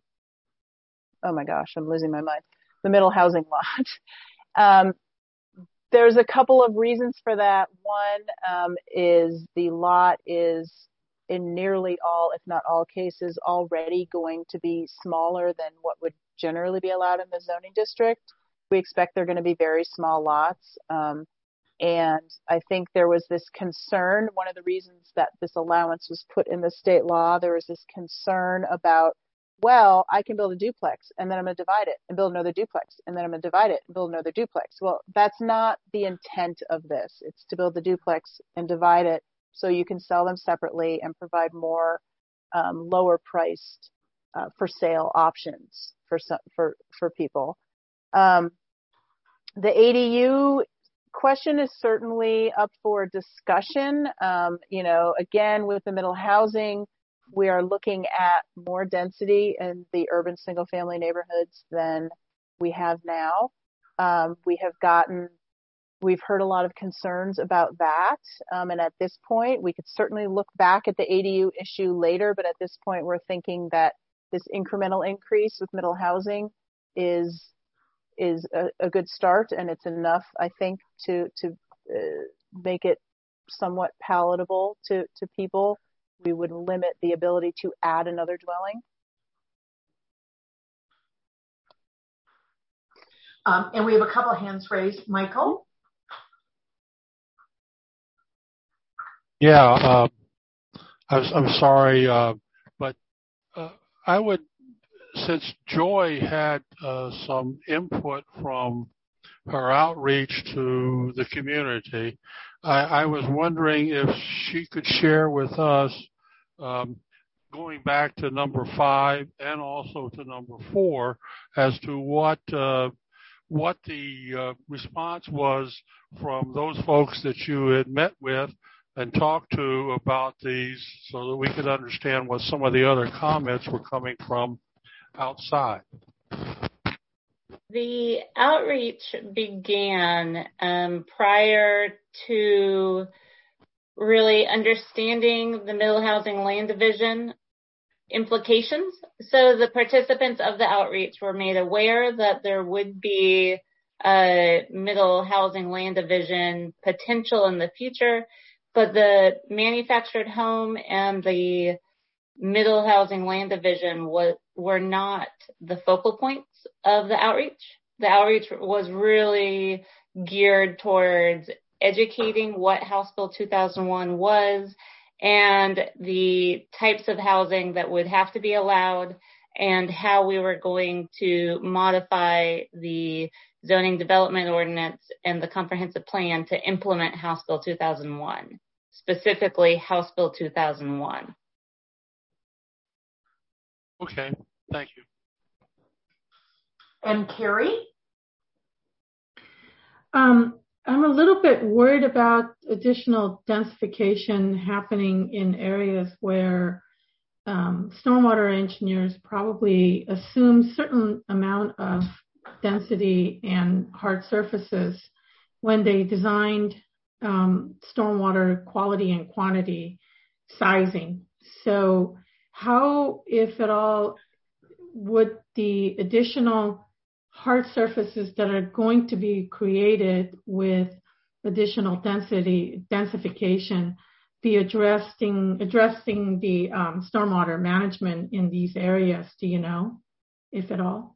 oh my gosh, I'm losing my mind. The middle housing lot. um, there's a couple of reasons for that. One um, is the lot is in nearly all, if not all cases, already going to be smaller than what would generally be allowed in the zoning district. We expect they're going to be very small lots. Um, and I think there was this concern, one of the reasons that this allowance was put in the state law, there was this concern about, well, I can build a duplex and then I'm going to divide it and build another duplex and then I'm going to divide it and build another duplex. Well, that's not the intent of this. It's to build the duplex and divide it so you can sell them separately and provide more um, lower priced uh, for sale options for some, for for people. Um, the A D U question is certainly up for discussion. Um, you know, again, with the middle housing, we are looking at more density in the urban single family neighborhoods than we have now. Um, we have gotten, we've heard a lot of concerns about that. Um, and at this point, we could certainly look back at the A D U issue later, but at this point, we're thinking that this incremental increase with middle housing is is a, a good start, and it's enough, I think, to to uh, make it somewhat palatable to, to people. We would limit the ability to add another dwelling. Um, and we have a couple of hands raised. Michael? Yeah, uh, I was, I'm sorry, uh, but uh, I would, since Joy had uh, some input from her outreach to the community, I, I was wondering if she could share with us, um, going back to number five and also to number four, as to what uh, what the uh, response was from those folks that you had met with and talked to about these, so that we could understand what some of the other comments were coming from outside. The outreach began um, prior to really understanding the middle housing land division implications. So the participants of the outreach were made aware that there would be a middle housing land division potential in the future, but the manufactured home and the middle housing land division was, were not the focal points of the outreach. The outreach was really geared towards educating what House Bill two thousand one was and the types of housing that would have to be allowed and how we were going to modify the zoning development ordinance and the comprehensive plan to implement House Bill two thousand one, specifically House Bill two thousand one. Okay, thank you. And Carrie? Um, I'm a little bit worried about additional densification happening in areas where um, stormwater engineers probably assume certain amount of density and hard surfaces when they designed um, stormwater quality and quantity sizing. So how, if at all, would the additional hard surfaces that are going to be created with additional density, densification, be addressing addressing the um, stormwater management in these areas? Do you know, if at all?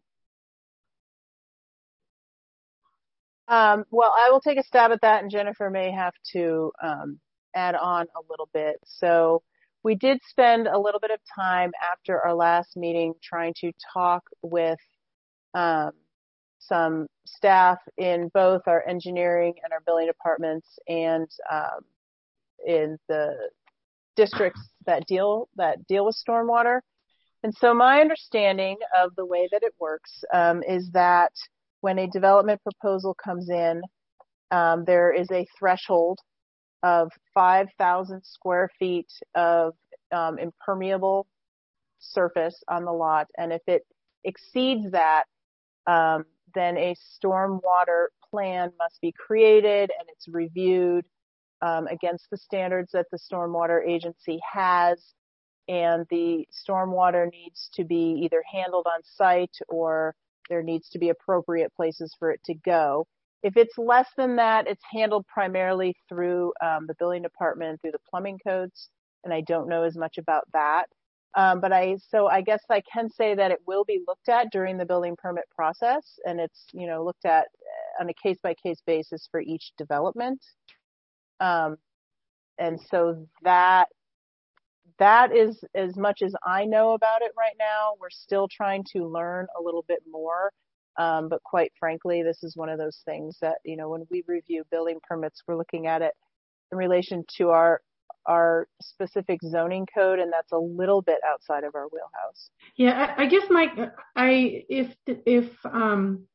Um, well, I will take a stab at that, and Jennifer may have to um, add on a little bit. So we did spend a little bit of time after our last meeting trying to talk with um, some staff in both our engineering and our building departments and um, in the districts that deal that deal with stormwater. And so my understanding of the way that it works um, is that when a development proposal comes in, um, there is a threshold of five thousand square feet of um, impermeable surface on the lot. And if it exceeds that, um, then a stormwater plan must be created, and it's reviewed um, against the standards that the stormwater agency has. And the stormwater needs to be either handled on site, or there needs to be appropriate places for it to go. If it's less than that, it's handled primarily through um, the building department, through the plumbing codes, and I don't know as much about that. Um, but I, so I guess I can say that it will be looked at during the building permit process, and it's, you know, looked at on a case-by-case basis for each development. Um, and so that, that is as much as I know about it right now. We're still trying to learn a little bit more. Um, but quite frankly, this is one of those things that, you know, when we review building permits, we're looking at it in relation to our our specific zoning code, and that's a little bit outside of our wheelhouse. Yeah, I, I guess my, I if if um,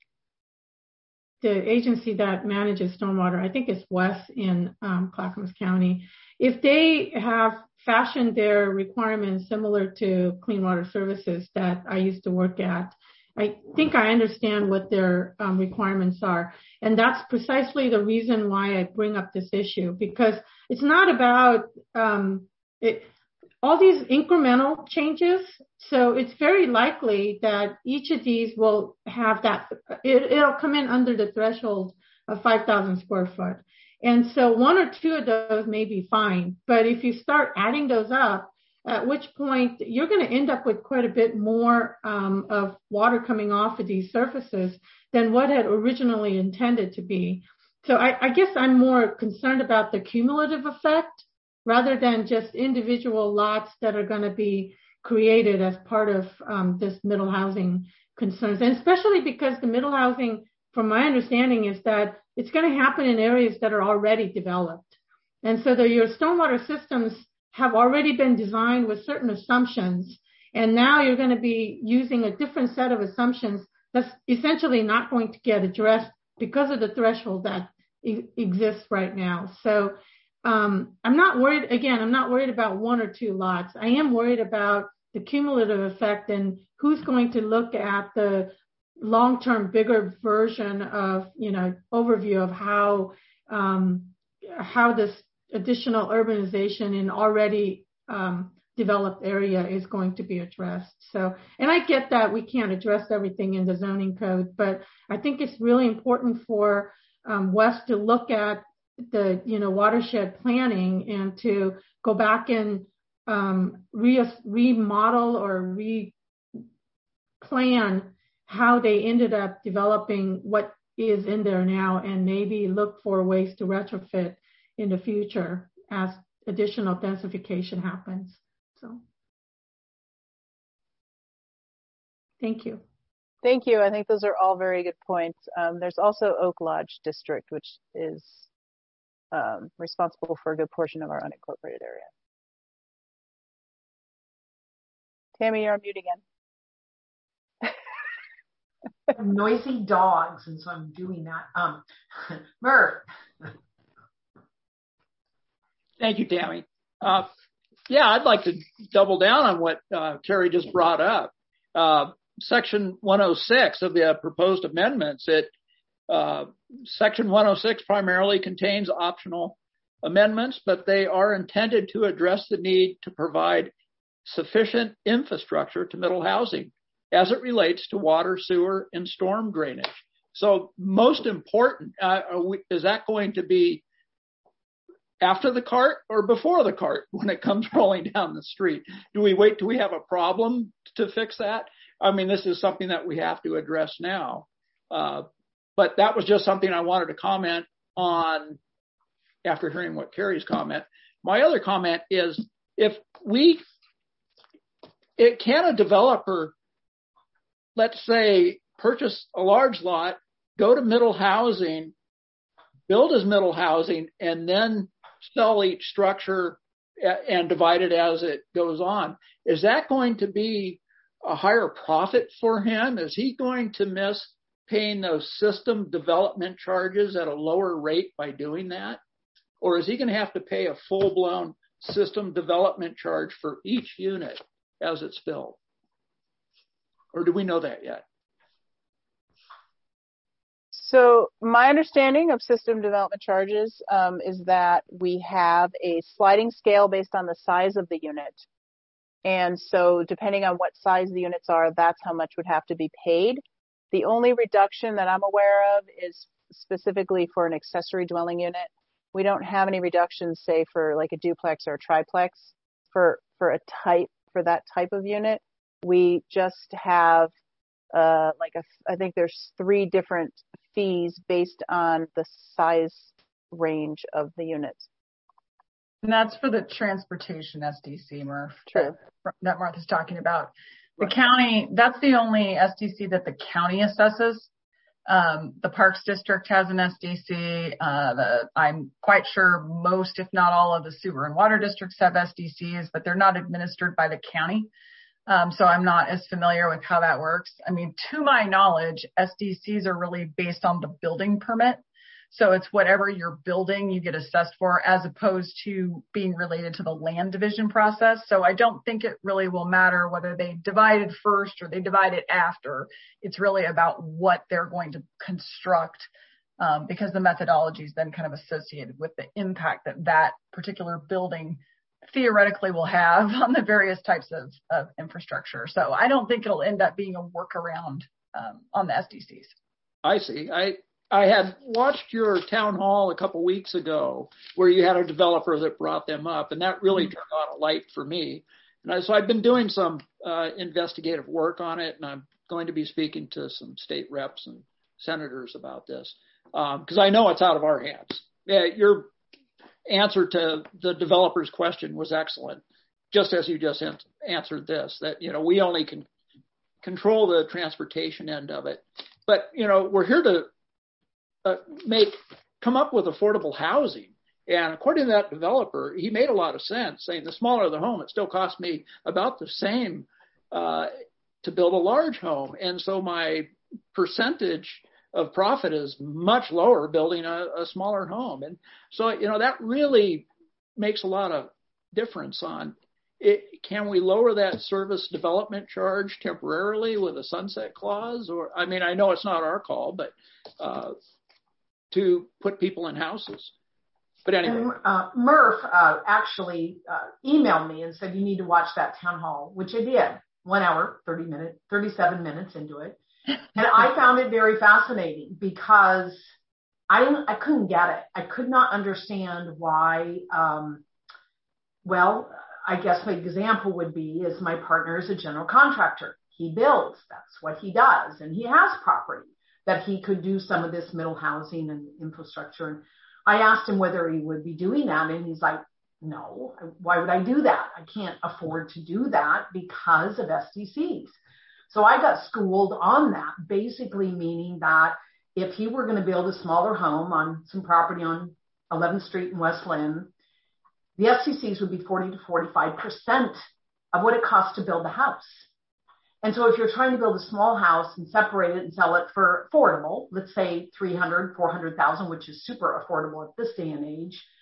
the agency that manages stormwater, I think it's Wes in um, Clackamas County, if they have fashioned their requirements similar to Clean Water Services that I used to work at, I think I understand what their um, requirements are. And that's precisely the reason why I bring up this issue, because it's not about um, it, all these incremental changes. So it's very likely that each of these will have that, it, it'll come in under the threshold of five thousand square foot. And so one or two of those may be fine. But if you start adding those up, at which point you're going to end up with quite a bit more um, of water coming off of these surfaces than what had originally intended to be. So I, I guess I'm more concerned about the cumulative effect rather than just individual lots that are going to be created as part of um, this middle housing concerns. And especially because the middle housing, from my understanding, is that it's going to happen in areas that are already developed. And so that your stormwater systems have already been designed with certain assumptions, and now you're going to be using a different set of assumptions that's essentially not going to get addressed because of the threshold that e- exists right now. So um, I'm not worried, again, I'm not worried about one or two lots. I am worried about the cumulative effect and who's going to look at the long-term bigger version of, you know, overview of how, um, how this additional urbanization in already um, developed area is going to be addressed. So, and I get that we can't address everything in the zoning code, but I think it's really important for um, West to look at the, you know, watershed planning and to go back and um, re- remodel or re-plan how they ended up developing what is in there now, and maybe look for ways to retrofit in the future as additional densification happens. So, thank you. Thank you. I think those are all very good points. Um, there's also Oak Lodge District, which is um, responsible for a good portion of our unincorporated area. Tammy, you're on mute again. Noisy dogs, and so I'm doing that. Um, Murph. Thank you, Tammy. Uh, yeah, I'd like to double down on what uh, Carrie just brought up. Uh, Section one oh six of the proposed amendments, it uh, Section one oh six primarily contains optional amendments, but they are intended to address the need to provide sufficient infrastructure to middle housing as it relates to water, sewer, and storm drainage. So most important, uh, we, is that going to be after the cart or before the cart when it comes rolling down the street? Do we wait till we have a problem to fix that? I mean, this is something that we have to address now. Uh, but that was just something I wanted to comment on after hearing what Carrie's comment. My other comment is if we, it can a developer, let's say, purchase a large lot, go to middle housing, build as middle housing, and then sell each structure and divide it as it goes on. Is that going to be a higher profit for him? Is he going to miss paying those system development charges at a lower rate by doing that? Or is he going to have to pay a full-blown system development charge for each unit as it's built? Or do we know that yet? So my understanding of system development charges um, is that we have a sliding scale based on the size of the unit. And so depending on what size the units are, that's how much would have to be paid. The only reduction that I'm aware of is specifically for an accessory dwelling unit. We don't have any reductions, say, for like a duplex or a triplex for, for a type, for that type of unit. We just have uh, like a, I think there's three different fees based on the size range of the units. And that's for the transportation S D C, Murph. True. That, that Martha's talking about. The county, that's the only S D C that the county assesses. Um, the Parks District has an S D C. Uh, the, I'm quite sure most, if not all, of the sewer and water districts have S D Cs, but they're not administered by the county. Um, so I'm not as familiar with how that works. I mean, to my knowledge, S D Cs are really based on the building permit. So it's whatever you're building, you get assessed for, as opposed to being related to the land division process. So I don't think it really will matter whether they divided first or they divided after. It's really about what they're going to construct, um, because the methodology is then kind of associated with the impact that that particular building theoretically will have on the various types of, of infrastructure. So I don't think it'll end up being a workaround um, on the S D Cs. I see. I I had watched your town hall a couple weeks ago where you had a developer that brought them up, and that really turned on a light for me. And I, so I've been doing some uh, investigative work on it, and I'm going to be speaking to some state reps and senators about this because um, I know it's out of our hands. Yeah, your answer to the developer's question was excellent, just as you just an- answered this, that, you know, we only can control the transportation end of it. But, you know, we're here to Uh, make come up with affordable housing. And according to that developer, he made a lot of sense, saying the smaller the home, it still costs me about the same uh, to build a large home. And so my percentage of profit is much lower building a, a smaller home. And so, you know, that really makes a lot of difference on it. Can we lower that service development charge temporarily with a sunset clause? Or, I mean, I know it's not our call, but uh, to put people in houses. But anyway. And, uh, Murph uh, actually uh, emailed me and said, you need to watch that town hall, which I did. One hour, thirty minutes, thirty-seven minutes into it. And I found it very fascinating because I didn't, I couldn't get it. I could not understand why, um, well, I guess my example would be is my partner is a general contractor. He builds. That's what he does. And he has property that he could do some of this middle housing and infrastructure. And I asked him whether he would be doing that. And he's like, no, why would I do that? I can't afford to do that because of S D Cs. So I got schooled on that, basically meaning that if he were going to build a smaller home on some property on eleventh Street in West Lynn, the S D Cs would be forty to forty-five percent of what it costs to build the house. And so if you're trying to build a small house and separate it and sell it for affordable, let's say three hundred, four hundred thousand, which is super affordable at this day and age,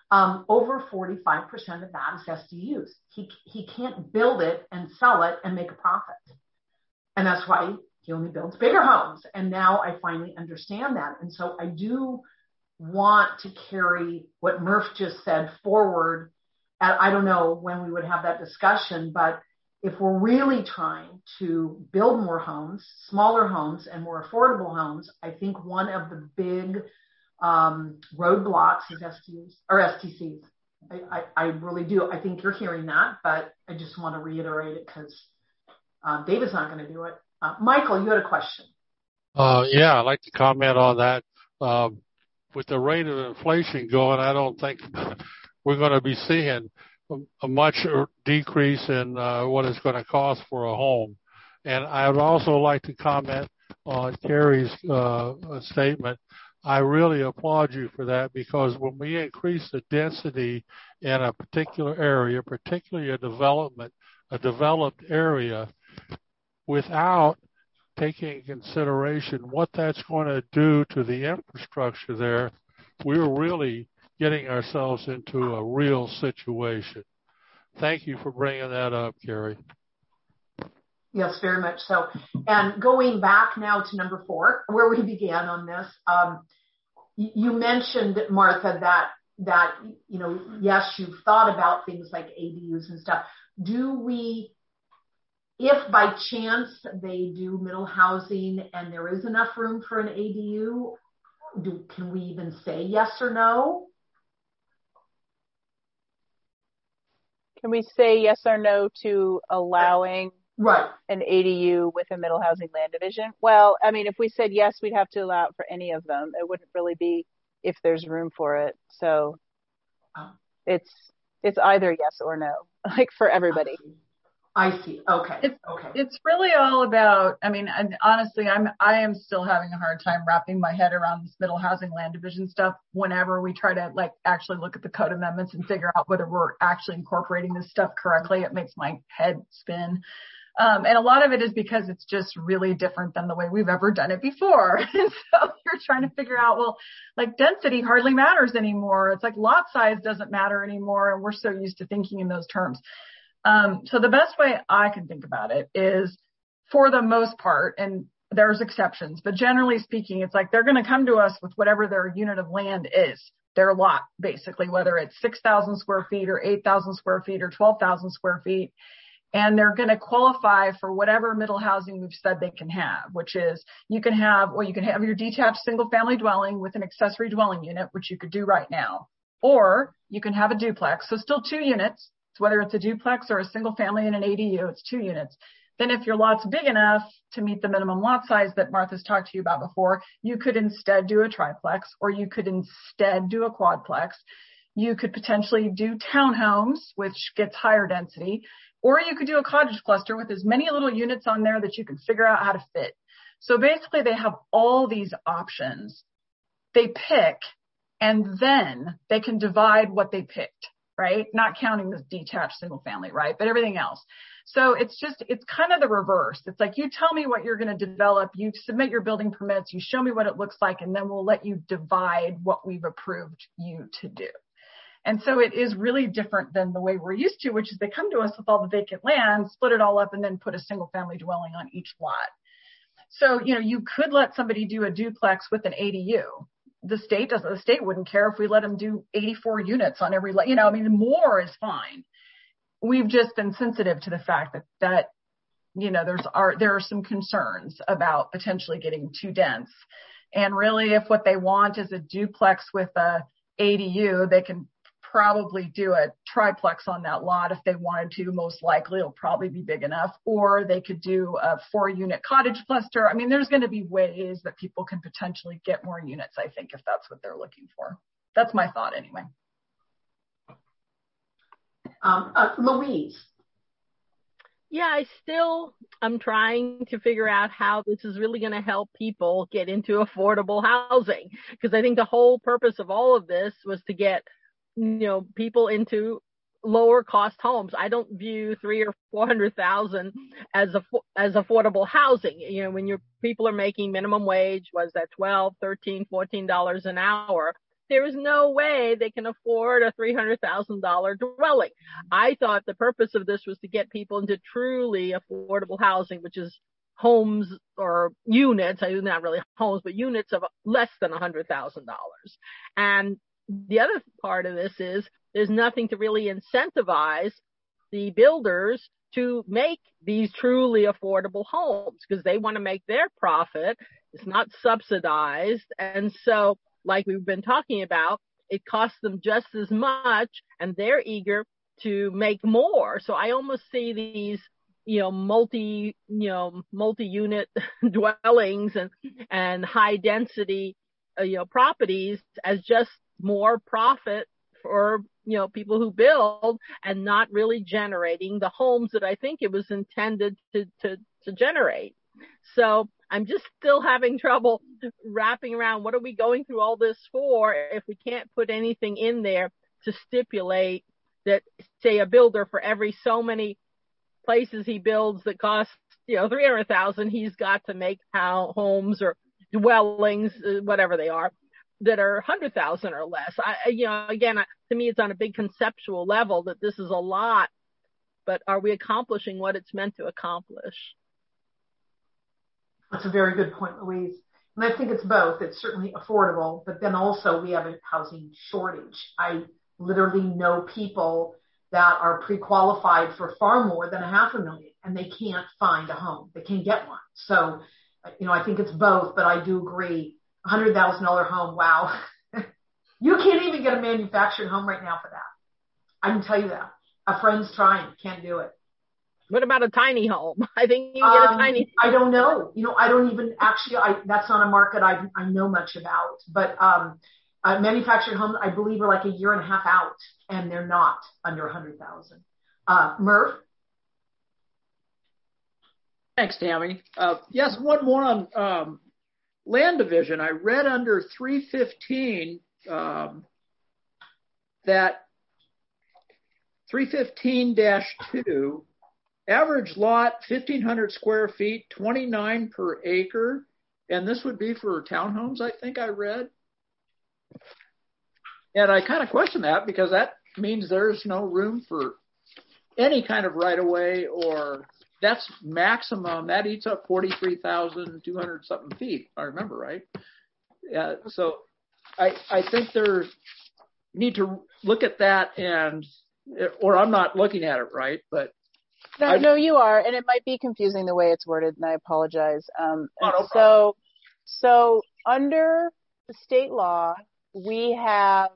Um, over forty-five percent of that is S D Us. He, he can't build it and sell it and make a profit. And that's why he only builds bigger homes. And now I finally understand that. And so I do want to carry what Murph just said forward. And I don't know when we would have that discussion, but if we're really trying to build more homes, smaller homes and more affordable homes, I think one of the big um, roadblocks is S T Us or S T Cs. I, I, I really do. I think you're hearing that, but I just want to reiterate it because uh, David's not going to do it. Uh, Michael, you had a question. Uh, yeah, I'd like to comment on that. Uh, with the rate of inflation going, I don't think we're going to be seeing a, a much decrease in uh, what it's going to cost for a home. And I would also like to comment on Carrie's uh, statement. I really applaud you for that, because when we increase the density in a particular area, particularly a development, a developed area, without taking into consideration what that's going to do to the infrastructure there, we're really getting ourselves into a real situation. Thank you for bringing that up, Carrie. Yes, very much so. And going back now to number four, where we began on this, um, you mentioned, Martha, that that you know, yes, you've thought about things like A D Us and stuff. Do we? If by chance they do middle housing and there is enough room for an A D U, do, can we even say yes or no? Can we say yes or no to allowing right. an A D U with a middle housing land division? Well, I mean, if we said yes, we'd have to allow it for any of them. It wouldn't really be if there's room for it. So oh. it's it's either yes or no, like for everybody. I see. Okay. It's, okay. It's really all about, I mean, and honestly, I'm, I am still having a hard time wrapping my head around this middle housing land division stuff whenever we try to like actually look at the code amendments and figure out whether we're actually incorporating this stuff correctly. It makes my head spin. Um, and a lot of it is because it's just really different than the way we've ever done it before. And so you're trying to figure out, well, like density hardly matters anymore. It's like lot size doesn't matter anymore. And we're so used to thinking in those terms. Um, so the best way I can think about it is, for the most part, and there's exceptions, but generally speaking, it's like they're going to come to us with whatever their unit of land is, their lot, basically, whether it's six thousand square feet or eight thousand square feet or twelve thousand square feet. And they're going to qualify for whatever middle housing we've said they can have, which is you can have, well, you can have your detached single family dwelling with an accessory dwelling unit, which you could do right now, or you can have a duplex. So still two units. Whether it's a duplex or a single family and an A D U, it's two units. Then if your lot's big enough to meet the minimum lot size that Martha's talked to you about before, you could instead do a triplex, or you could instead do a quadplex. You could potentially do townhomes, which gets higher density, or you could do a cottage cluster with as many little units on there that you can figure out how to fit. So basically they have all these options. They pick, and then they can divide what they picked. Right? Not counting the detached single family, right? But everything else. So it's just, it's kind of the reverse. It's like, you tell me what you're going to develop, you submit your building permits, you show me what it looks like, and then we'll let you divide what we've approved you to do. And so it is really different than the way we're used to, which is they come to us with all the vacant land, split it all up, and then put a single family dwelling on each lot. So, you know, you could let somebody do a duplex with an A D U. The state doesn't, the state wouldn't care if we let them do eighty-four units on every, you know, I mean, more is fine. We've just been sensitive to the fact that, that, you know, there's are, there are some concerns about potentially getting too dense. And really, if what they want is a duplex with a A D U, they can probably do a triplex on that lot if they wanted to. Most likely it'll probably be big enough, or they could do a four unit cottage cluster. I mean, there's going to be ways that people can potentially get more units, I think, if that's what they're looking for. That's my thought anyway. Um, uh, Louise. Yeah, I still, I'm trying to figure out how this is really going to help people get into affordable housing, because I think the whole purpose of all of this was to get, you know, people into lower cost homes. I don't view three or four hundred thousand as a, as affordable housing. You know, when your people are making minimum wage, was that twelve, thirteen, fourteen dollars an hour, there is no way they can afford a three hundred thousand dollars dwelling. I thought the purpose of this was to get people into truly affordable housing, which is homes or units, not really homes, but units of less than one hundred thousand dollars. And the other part of this is there's nothing to really incentivize the builders to make these truly affordable homes because they want to make their profit. It's not subsidized. And so, like we've been talking about, it costs them just as much and they're eager to make more. So I almost see these, you know, multi, you know, multi-unit dwellings and, and high density, uh, you know, properties as just more profit for, you know, people who build and not really generating the homes that I think it was intended to, to, to generate. So I'm just still having trouble wrapping around what are we going through all this for if we can't put anything in there to stipulate that, say, a builder for every so many places he builds that cost, you know, three hundred thousand dollars, he's got to make how homes or dwellings, whatever they are, that are one hundred thousand dollars or less. I, you know, again, to me, it's on a big conceptual level that this is a lot, but are we accomplishing what it's meant to accomplish? That's a very good point, Louise. And I think it's both. It's certainly affordable, but then also we have a housing shortage. I literally know people that are pre-qualified for far more than a half a million and they can't find a home. They can't get one. So, you know, I think it's both, but I do agree. one hundred thousand dollars home, wow. You can't even get a manufactured home right now for that. I can tell you that. A friend's trying, can't do it. What about a tiny home? I think you can get um, a tiny. I don't know. You know, I don't even actually, I, that's not a market I, I know much about, but, um, uh, manufactured homes, I believe, are like a year and a half out and they're not under a hundred thousand. Uh, Murph? Thanks, Tammy. Uh, yes, one more on, um, land division. I read under three fifteen, um, that three fifteen dash two, average lot, fifteen hundred square feet, twenty-nine per acre. And this would be for townhomes, I think I read. And I kind of question that because that means there's no room for any kind of right of way, or that's maximum. That eats up forty-three thousand two hundred something feet, if I remember right. Uh, so I, I think there need to look at that, and, or I'm not looking at it right, but No, I, no, you are, and it might be confusing the way it's worded, and I apologize. Um, oh, no so, so under the state law, we have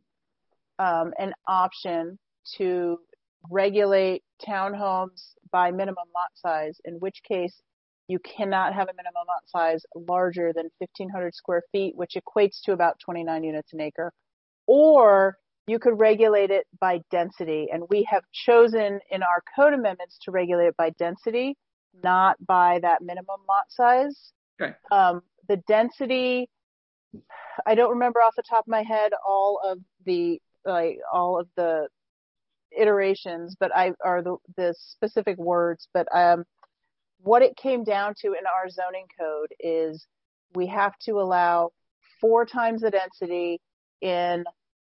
um, an option to regulate townhomes by minimum lot size, in which case you cannot have a minimum lot size larger than fifteen hundred square feet, which equates to about twenty-nine units an acre, or you could regulate it by density. And we have chosen in our code amendments to regulate it by density, not by that minimum lot size. Okay. Um, the density, I don't remember off the top of my head all of the, like all of the iterations, but I are the, the specific words, but, um, what it came down to in our zoning code is we have to allow four times the density in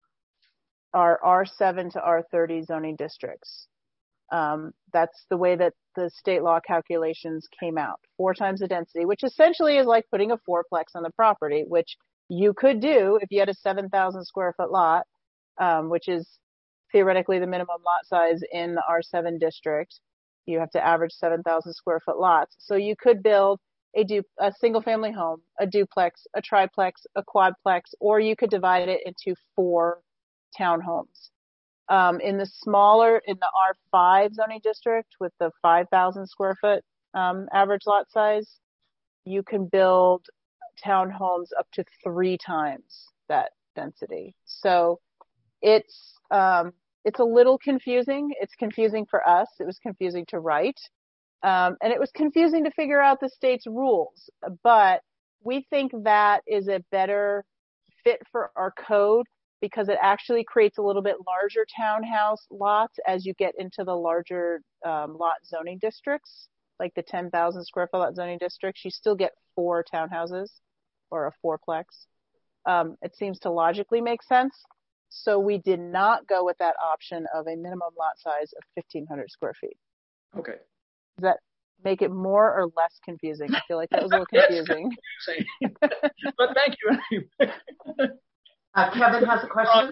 our R seven to R thirty zoning districts. Um, that's the way that the state law calculations came out. Four times the density, which essentially is like putting a fourplex on the property, which you could do if you had a seven thousand square foot lot, um, which is theoretically the minimum lot size in the R seven district. You have to average seven thousand square foot lots. So you could build a, du- a single family home, a duplex, a triplex, a quadplex, or you could divide it into four townhomes. Um, in the smaller, in the R five zoning district with the five thousand square foot um, average lot size, you can build townhomes up to three times that density. So it's um, it's a little confusing. It's confusing for us. It was confusing to write. Um, and it was confusing to figure out the state's rules. But we think that is a better fit for our code because it actually creates a little bit larger townhouse lots as you get into the larger um, lot zoning districts, like the ten thousand square foot lot zoning districts. You still get four townhouses or a fourplex. Um, it seems to logically make sense. So we did not go with that option of a minimum lot size of fifteen hundred square feet. Okay. Does that make it more or less confusing? I feel like that was a little confusing. confusing. But thank you. uh, Kevin has a question.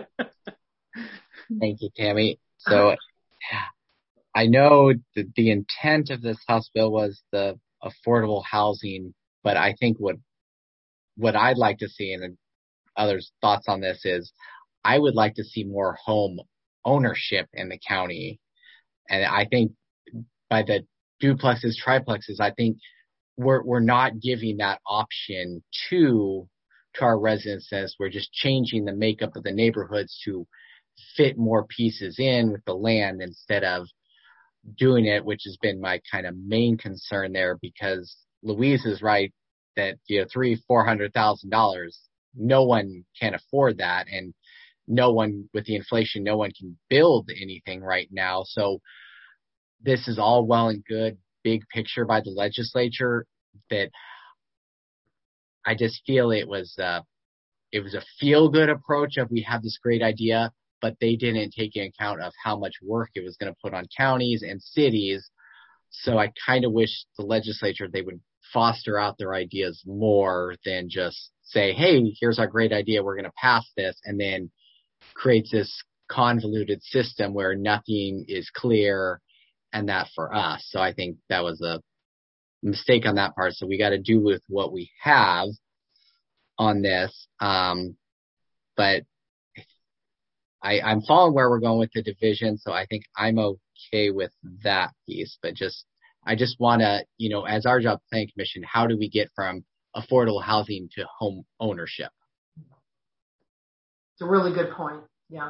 Thank you, Tammy. So I know that the intent of this House bill was the affordable housing, but I think what what I'd like to see, and others' thoughts on this, is I would like to see more home ownership in the county. And I think by the duplexes, triplexes, I think we're we're not giving that option to to our residents as we're just changing the makeup of the neighborhoods to fit more pieces in with the land instead of doing it, which has been my kind of main concern there, because Louise is right that, you know, three, four hundred thousand dollars, no one can afford that, and no one with the inflation, no one can build anything right now. So this is all well and good, big picture by the legislature, that I just feel it was uh, it was a feel good approach of we have this great idea, but they didn't take into account of how much work it was going to put on counties and cities. So I kind of wish the legislature, they would foster out their ideas more than just say, hey, here's our great idea, we're going to pass this, and then creates this convoluted system where nothing is clear, and that for us. So I think that was a mistake on that part. So we got to do with what we have on this. Um, but I, I'm following where we're going with the division, so I think I'm okay with that piece. But just, I just want to, you know, as our job, Planning Commission, how do we get from affordable housing to home ownership? It's a really good point. Yes.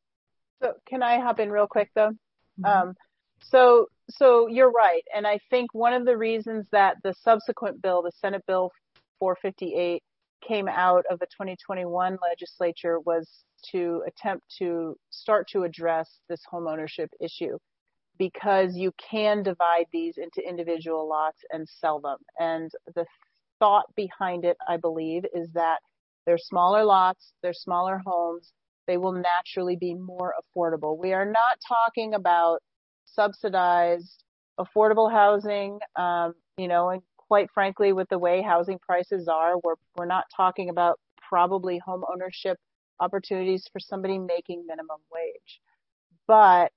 So can I hop in real quick though? Mm-hmm. Um, so, so you're right, and I think one of the reasons that the subsequent bill, the Senate Bill four fifty-eight, came out of the twenty twenty-one legislature was to attempt to start to address this home ownership issue, because you can divide these into individual lots and sell them. And the thought behind it, I believe, is that they're smaller lots, they're smaller homes, they will naturally be more affordable. We are not talking about subsidized affordable housing, um, you know, and quite frankly, with the way housing prices are, we're we're not talking about probably home ownership opportunities for somebody making minimum wage. But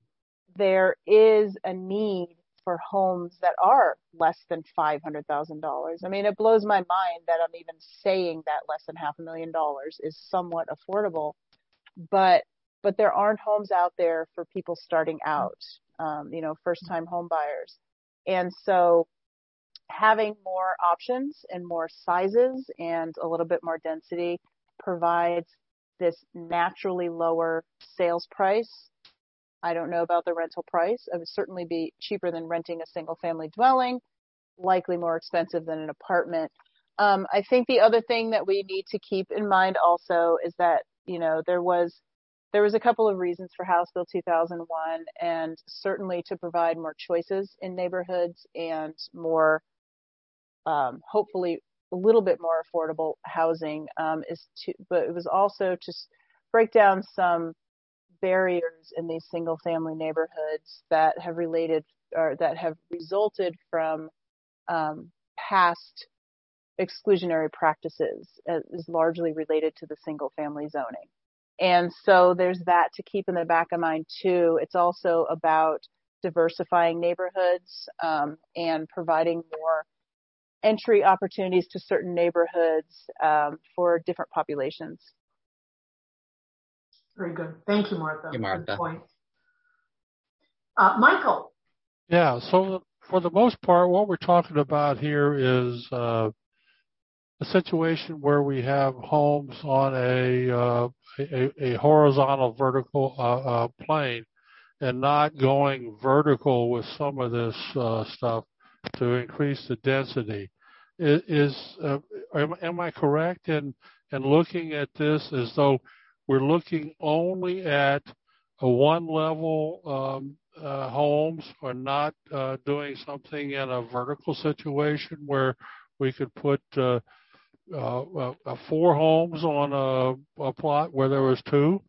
there is a need for homes that are less than five hundred thousand dollars. I mean, it blows my mind that I'm even saying that less than half a million dollars is somewhat affordable. But but there aren't homes out there for people starting out, um, you know, first-time home buyers. And so having more options and more sizes and a little bit more density provides this naturally lower sales price. I don't know about the rental price. It would certainly be cheaper than renting a single family dwelling, likely more expensive than an apartment. Um, I think the other thing that we need to keep in mind also is that, you know, there was there was a couple of reasons for House Bill two thousand one, and certainly to provide more choices in neighborhoods and more, um, hopefully a little bit more affordable housing, um, is to, but it was also to break down some barriers in these single family neighborhoods that have related or that have resulted from um, past exclusionary practices, uh, is largely related to the single family zoning. And so there's that to keep in the back of mind too. It's also about diversifying neighborhoods um, and providing more entry opportunities to certain neighborhoods um, for different populations. Very good. Thank you, Martha. Thank you, Martha. Good point. Uh, Michael. Yeah, so for the most part, what we're talking about here is uh, a situation where we have homes on a uh, a, a horizontal vertical uh, uh, plane, and not going vertical with some of this uh, stuff to increase the density. Is, is uh, am, am I correct in in looking at this as though we're looking only at a one-level um, uh, homes, or not uh, doing something in a vertical situation where we could put uh, uh, uh, uh, four homes on a, a plot where there was two?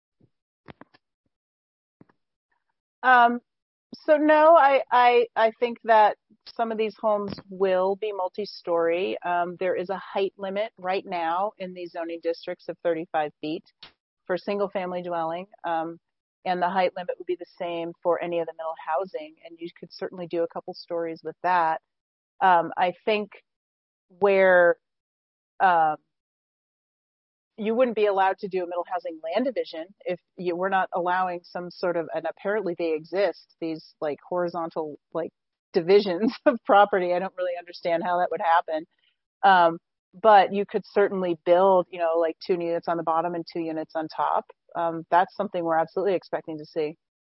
Um, so no, I, I, I think that some of these homes will be multi-story. Um, there is a height limit right now in these zoning districts of thirty-five feet for single family dwelling. Um, and the height limit would be the same for any of the middle housing. And you could certainly do a couple stories with that. Um, I think where, um, you wouldn't be allowed to do a middle housing land division if you were not allowing some sort of, and apparently they exist, these like horizontal like divisions of property. I don't really understand how that would happen. Um, but you could certainly build, you know, like two units on the bottom and two units on top. Um, that's something we're absolutely expecting to see.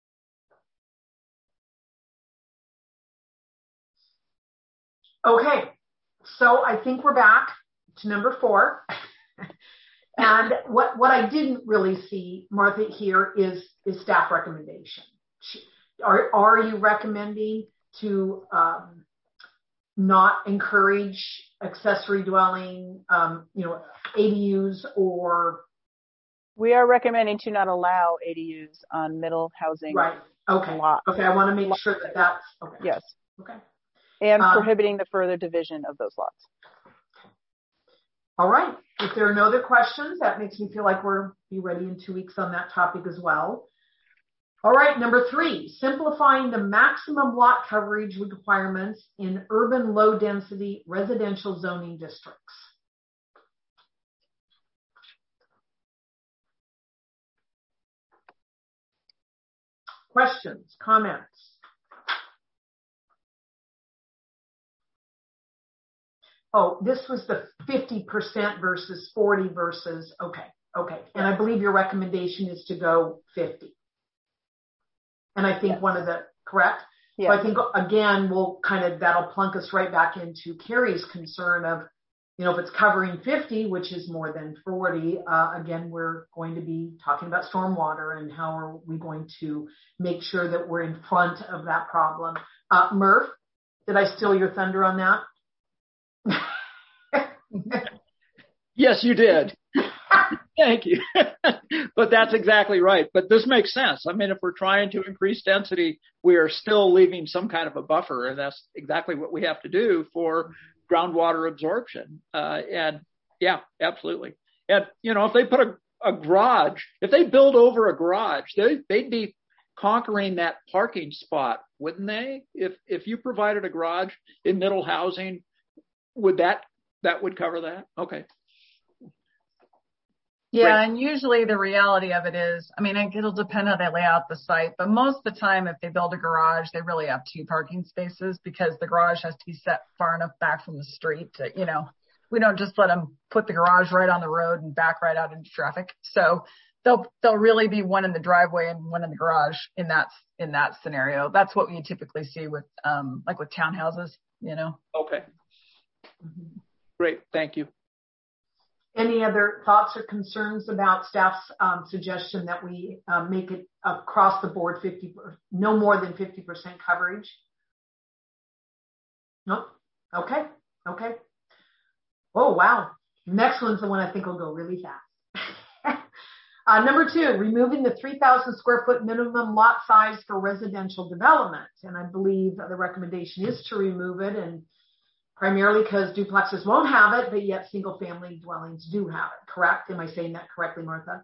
Okay, so I think we're back to number four. And what, what I didn't really see, Martha, here is, is staff recommendation. Are, are you recommending to um, not encourage accessory dwelling, um, you know, A D Us, or? We are recommending to not allow A D Us on middle housing. Right. Okay. Lots. Okay. I want to make sure that that's okay. Yes. Okay. And um, prohibiting the further division of those lots. All right. If there are no other questions, that makes me feel like we're be ready in two weeks on that topic as well. All right. Number three, simplifying the maximum lot coverage requirements in urban low density residential zoning districts. Questions, comments? Oh, this was the fifty percent versus forty versus, okay, okay. And I believe your recommendation is to go fifty. And I think yes. one of the, correct? Yes. So I think, again, we'll kind of, that'll plunk us right back into Carrie's concern of, you know, if it's covering fifty, which is more than forty, uh, again, we're going to be talking about stormwater and how are we going to make sure that we're in front of that problem. Uh, Murph, did I steal your thunder on that? Yes, you did. Thank you. But that's exactly right. But this makes sense. I mean, if we're trying to increase density, we are still leaving some kind of a buffer, and that's exactly what we have to do for groundwater absorption. Uh, and yeah, absolutely. And, you know, if they put a, a garage, if they build over a garage, they, they'd be conquering that parking spot, wouldn't they? If, if you provided a garage in middle housing, would that, that would cover that? Okay. Yeah, Great. And usually the reality of it is, I mean, it'll depend how they lay out the site, but most of the time, if they build a garage, they really have two parking spaces because the garage has to be set far enough back from the street to, you know, we don't just let them put the garage right on the road and back right out into traffic. So they'll, they'll really be one in the driveway and one in the garage in that, in that scenario. That's what we typically see with, um, like with townhouses, you know? Okay. Great. Thank you. Any other thoughts or concerns about staff's um, suggestion that we uh, make it across the board fifty, no more than fifty percent coverage? No? Okay. Okay. Oh, wow. Next one's the one I think will go really fast. uh, number two, removing the three thousand square foot minimum lot size for residential development. And I believe the recommendation is to remove it, and primarily because duplexes won't have it, but yet single family dwellings do have it, correct? Am I saying that correctly, Martha?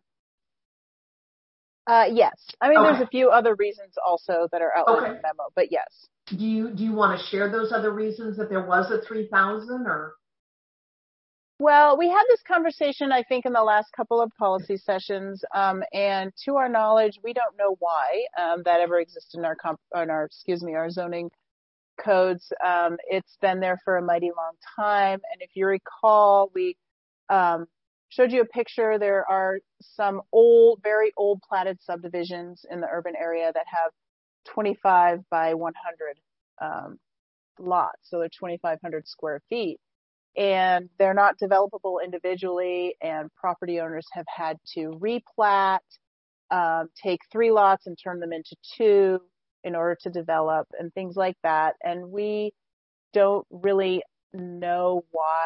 Uh, yes. I mean, okay. There's a few other reasons also that are outlined okay. in the memo, but yes. Do you, do you want to share those other reasons that there was a three thousand or? Well, we had this conversation, I think, in the last couple of policy sessions, um, and to our knowledge, we don't know why um, that ever existed in our, comp- in our, excuse me, our zoning codes. Um, it's been there for a mighty long time. And if you recall, we um, showed you a picture. There are some old, very old platted subdivisions in the urban area that have twenty-five by one hundred um, lots. So they're twenty-five hundred square feet. And they're not developable individually, and property owners have had to replat, um, take three lots and turn them into two in order to develop and things like that. And we don't really know why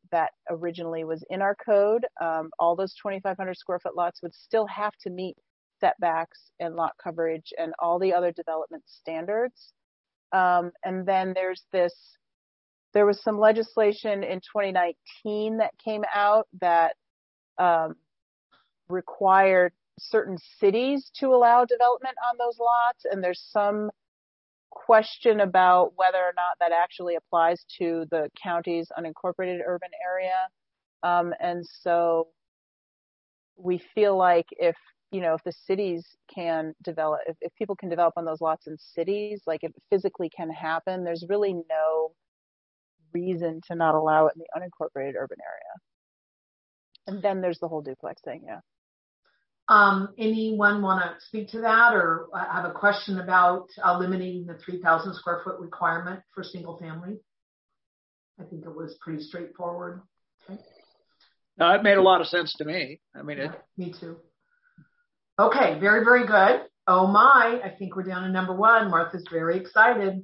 that originally was in our code. Um, all those twenty-five hundred square foot lots would still have to meet setbacks and lot coverage and all the other development standards. Um, and then there's this, there was some legislation in twenty nineteen that came out that um, required certain cities to allow development on those lots. And there's some question about whether or not that actually applies to the county's unincorporated urban area. Um, and so we feel like if, you know, if the cities can develop, if, if people can develop on those lots in cities, like if it physically can happen, there's really no reason to not allow it in the unincorporated urban area. And then there's the whole duplex thing, yeah. Um, anyone want to speak to that or have a question about eliminating the three thousand square foot requirement for single family? I think it was pretty straightforward. Okay. No, it made a lot of sense to me. I mean, it. Yeah, me too. Okay, very, very good. Oh my, I think we're down to number one. Martha's very excited.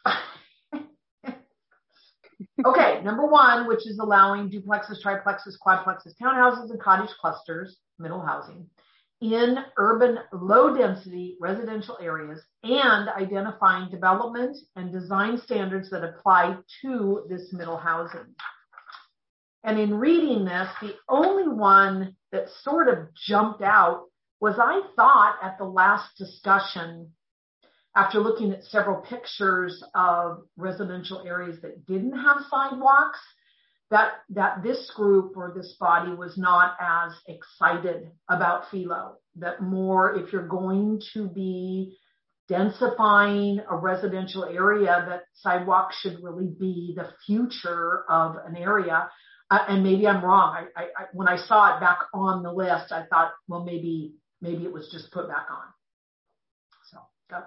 Okay, number one, which is allowing duplexes, triplexes, quadplexes, townhouses, and cottage clusters, middle housing, in urban low-density residential areas and identifying development and design standards that apply to this middle housing. And in reading this, the only one that sort of jumped out was I thought at the last discussion, after looking at several pictures of residential areas that didn't have sidewalks, that, that this group or this body was not as excited about Philo, that more if you're going to be densifying a residential area, that sidewalks should really be the future of an area. Uh, and maybe I'm wrong. I, I, I, when I saw it back on the list, I thought, well, maybe, maybe it was just put back on. So, that.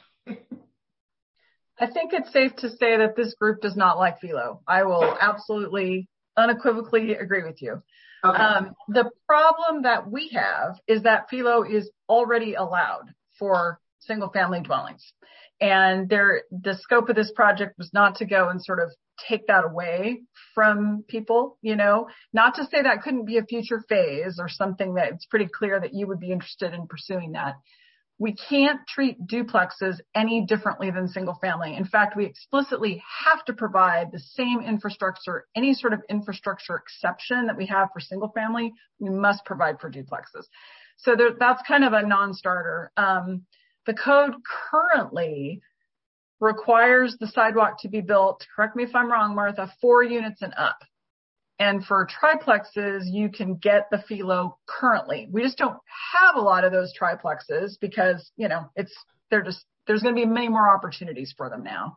I think it's safe to say that this group does not like Philo. I will absolutely, unequivocally agree with you. Okay. Um, the problem that we have is that Philo is already allowed for single family dwellings. And there, the scope of this project was not to go and sort of take that away from people, you know, not to say that couldn't be a future phase or something that it's pretty clear that you would be interested in pursuing that. We can't treat duplexes any differently than single family. In fact, we explicitly have to provide the same infrastructure, any sort of infrastructure exception that we have for single family, we must provide for duplexes. So there, that's kind of a non-starter. Um, the code currently requires the sidewalk to be built, correct me if I'm wrong, Martha, four units and up. And for triplexes, you can get the Philo currently. We just don't have a lot of those triplexes because, you know, it's, they're just, there's going to be many more opportunities for them now.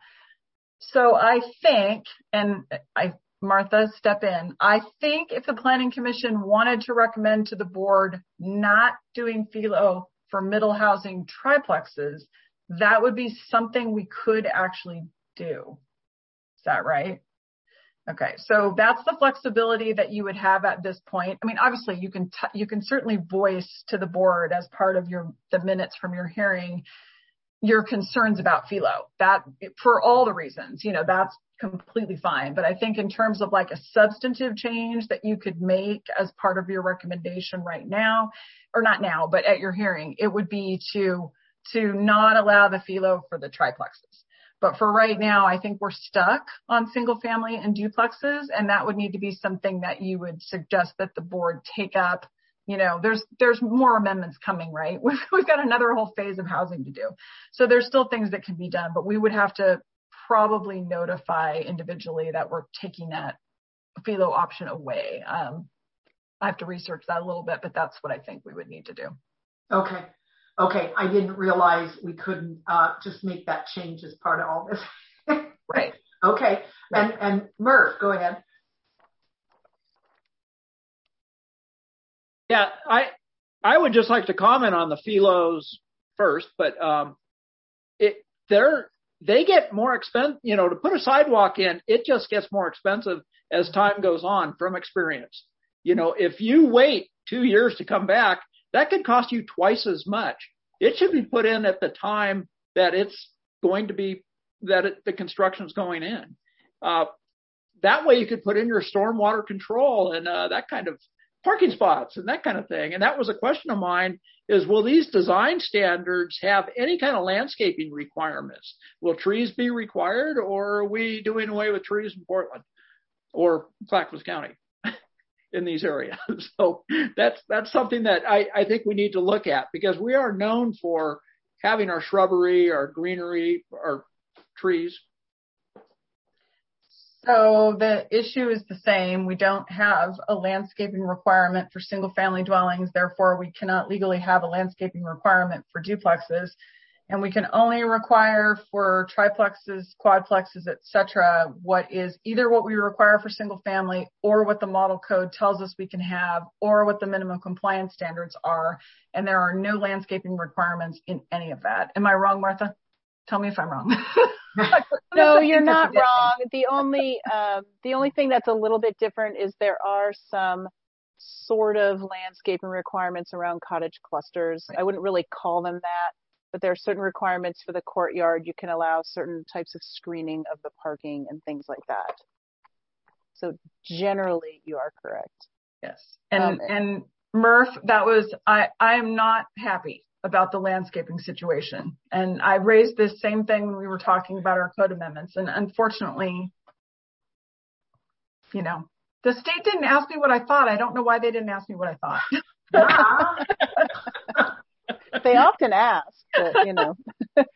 So I think, and I, Martha, step in. I think if the Planning Commission wanted to recommend to the board not doing Philo for middle housing triplexes, that would be something we could actually do. Is that right? Okay, so that's the flexibility that you would have at this point. I mean, obviously, you can t- you can certainly voice to the board as part of your the minutes from your hearing your concerns about Philo. That for all the reasons, you know, that's completely fine. But I think in terms of like a substantive change that you could make as part of your recommendation right now, or not now, but at your hearing, it would be to to not allow the Philo for the triplexes. But for right now, I think we're stuck on single family and duplexes, and that would need to be something that you would suggest that the board take up. You know, there's there's more amendments coming, right? We've, we've got another whole phase of housing to do. So there's still things that can be done, but we would have to probably notify individually that we're taking that Philo option away. Um, I have to research that a little bit, but that's what I think we would need to do. Okay. Okay, I didn't realize we couldn't uh, just make that change as part of all this. Right. Okay, and and Murph, go ahead. Yeah, I I would just like to comment on the Philos first, but um, it they're they get more expensive. You know, to put a sidewalk in, it just gets more expensive as time goes on from experience. You know, if you wait two years to come back, that could cost you twice as much. It should be put in at the time that it's going to be, that it, the construction's going in. Uh, that way you could put in your stormwater control and uh, that kind of parking spots and that kind of thing. And that was a question of mine is, will these design standards have any kind of landscaping requirements? Will trees be required, or are we doing away with trees in Portland or Clackamas County in these areas? So that's, that's something that I, I think we need to look at, because we are known for having our shrubbery, our greenery, our trees. So the issue is the same. We don't have a landscaping requirement for single family dwellings. Therefore, we cannot legally have a landscaping requirement for duplexes. And we can only require for triplexes, quadplexes, et cetera, what is either what we require for single family or what the model code tells us we can have or what the minimum compliance standards are. And there are no landscaping requirements in any of that. Am I wrong, Martha? Tell me if I'm wrong. No, you're not wrong. The only um, the only thing that's a little bit different is there are some sort of landscaping requirements around cottage clusters. I wouldn't really call them that, but there are certain requirements for the courtyard. You can allow certain types of screening of the parking and things like that. So generally, you are correct. Yes, and um, and Murph, that was I. I am not happy about the landscaping situation. And I raised this same thing when we were talking about our code amendments. And unfortunately, you know, the state didn't ask me what I thought. I don't know why they didn't ask me what I thought. They often ask, but you know.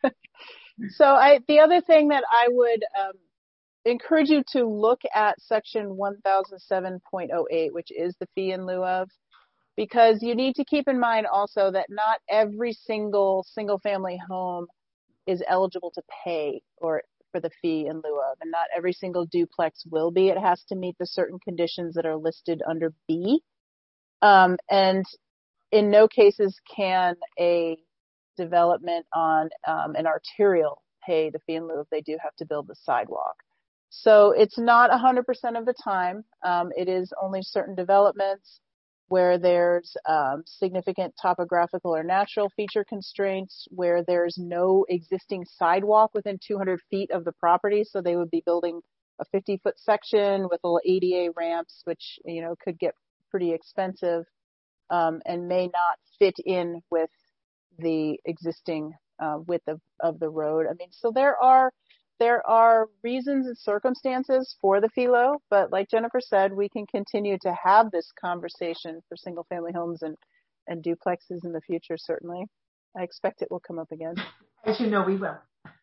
So I, the other thing that I would um, encourage you to look at section one thousand seven point oh eight, which is the fee in lieu of, because you need to keep in mind also that not every single single family home is eligible to pay or for the fee in lieu of, and not every single duplex will be. It has to meet the certain conditions that are listed under B. Um, and in no cases can a development on um, an arterial pay the fee in lieu of. They do have to build the sidewalk. So it's not one hundred percent of the time. Um, it is only certain developments where there's um, significant topographical or natural feature constraints, where there's no existing sidewalk within two hundred feet of the property. So they would be building a fifty foot section with little A D A ramps, which, you know, could get pretty expensive um, and may not fit in with the existing uh, width of, of the road. I mean, so there are There are reasons and circumstances for the F I L O, but like Jennifer said, we can continue to have this conversation for single family homes and, and duplexes in the future, certainly. I expect it will come up again. As you know, we will.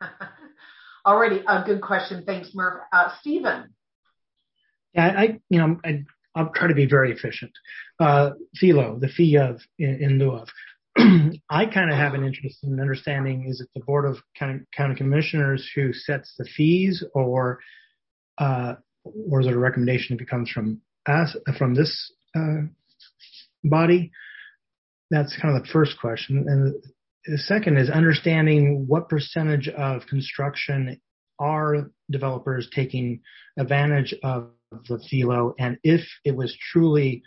Already a good question. Thanks, Murph. Uh, Stephen. Yeah, I, you know, I, I'll try to be very efficient. Uh, F I L O, the fee of in, in lieu of. I kind of have an interest in understanding, is it the Board of County, County Commissioners who sets the fees, or uh, or is it a recommendation that comes from us, from this uh, body? That's kind of the first question. And the second is understanding what percentage of construction are developers taking advantage of the F I L O, and if it was truly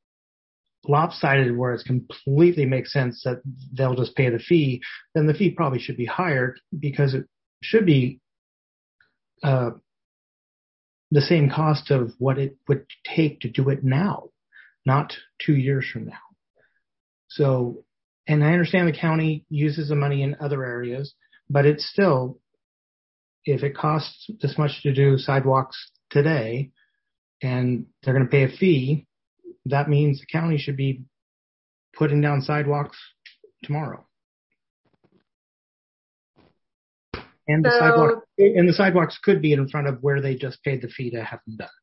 lopsided where it completely makes sense that they'll just pay the fee, then the fee probably should be higher, because it should be uh, the same cost of what it would take to do it now, not two years from now. So, and I understand the county uses the money in other areas, but it's still, if it costs this much to do sidewalks today and they're going to pay a fee, that means the county should be putting down sidewalks tomorrow. And the So, sidewalk, and the sidewalks could be in front of where they just paid the fee to have them done.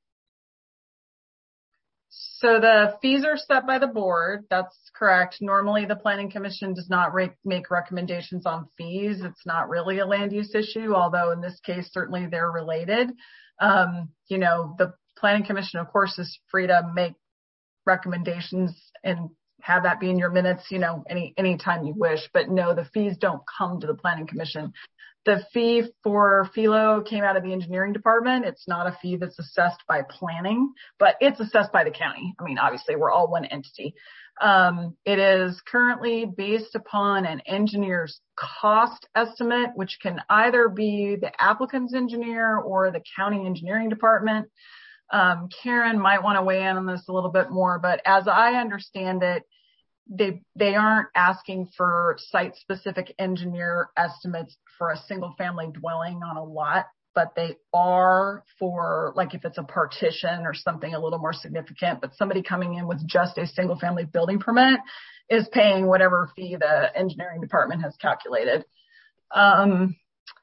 So the fees are set by the board. That's correct. Normally, the Planning Commission does not re- make recommendations on fees. It's not really a land use issue, although in this case, certainly they're related. Um, you know, the Planning Commission, of course, is free to make recommendations and have that be in your minutes, you know, any any time you wish. But no, the fees don't come to the Planning Commission. The fee for F I L O came out of the engineering department. It's not a fee that's assessed by planning, but it's assessed by the county. I mean, obviously, we're all one entity. Um, it is currently based upon an engineer's cost estimate, which can either be the applicant's engineer or the county engineering department. Um, Karen might want to weigh in on this a little bit more, but as I understand it, they they aren't asking for site-specific engineer estimates for a single-family dwelling on a lot, but they are for, like, if it's a partition or something a little more significant, but somebody coming in with just a single-family building permit is paying whatever fee the engineering department has calculated. Um,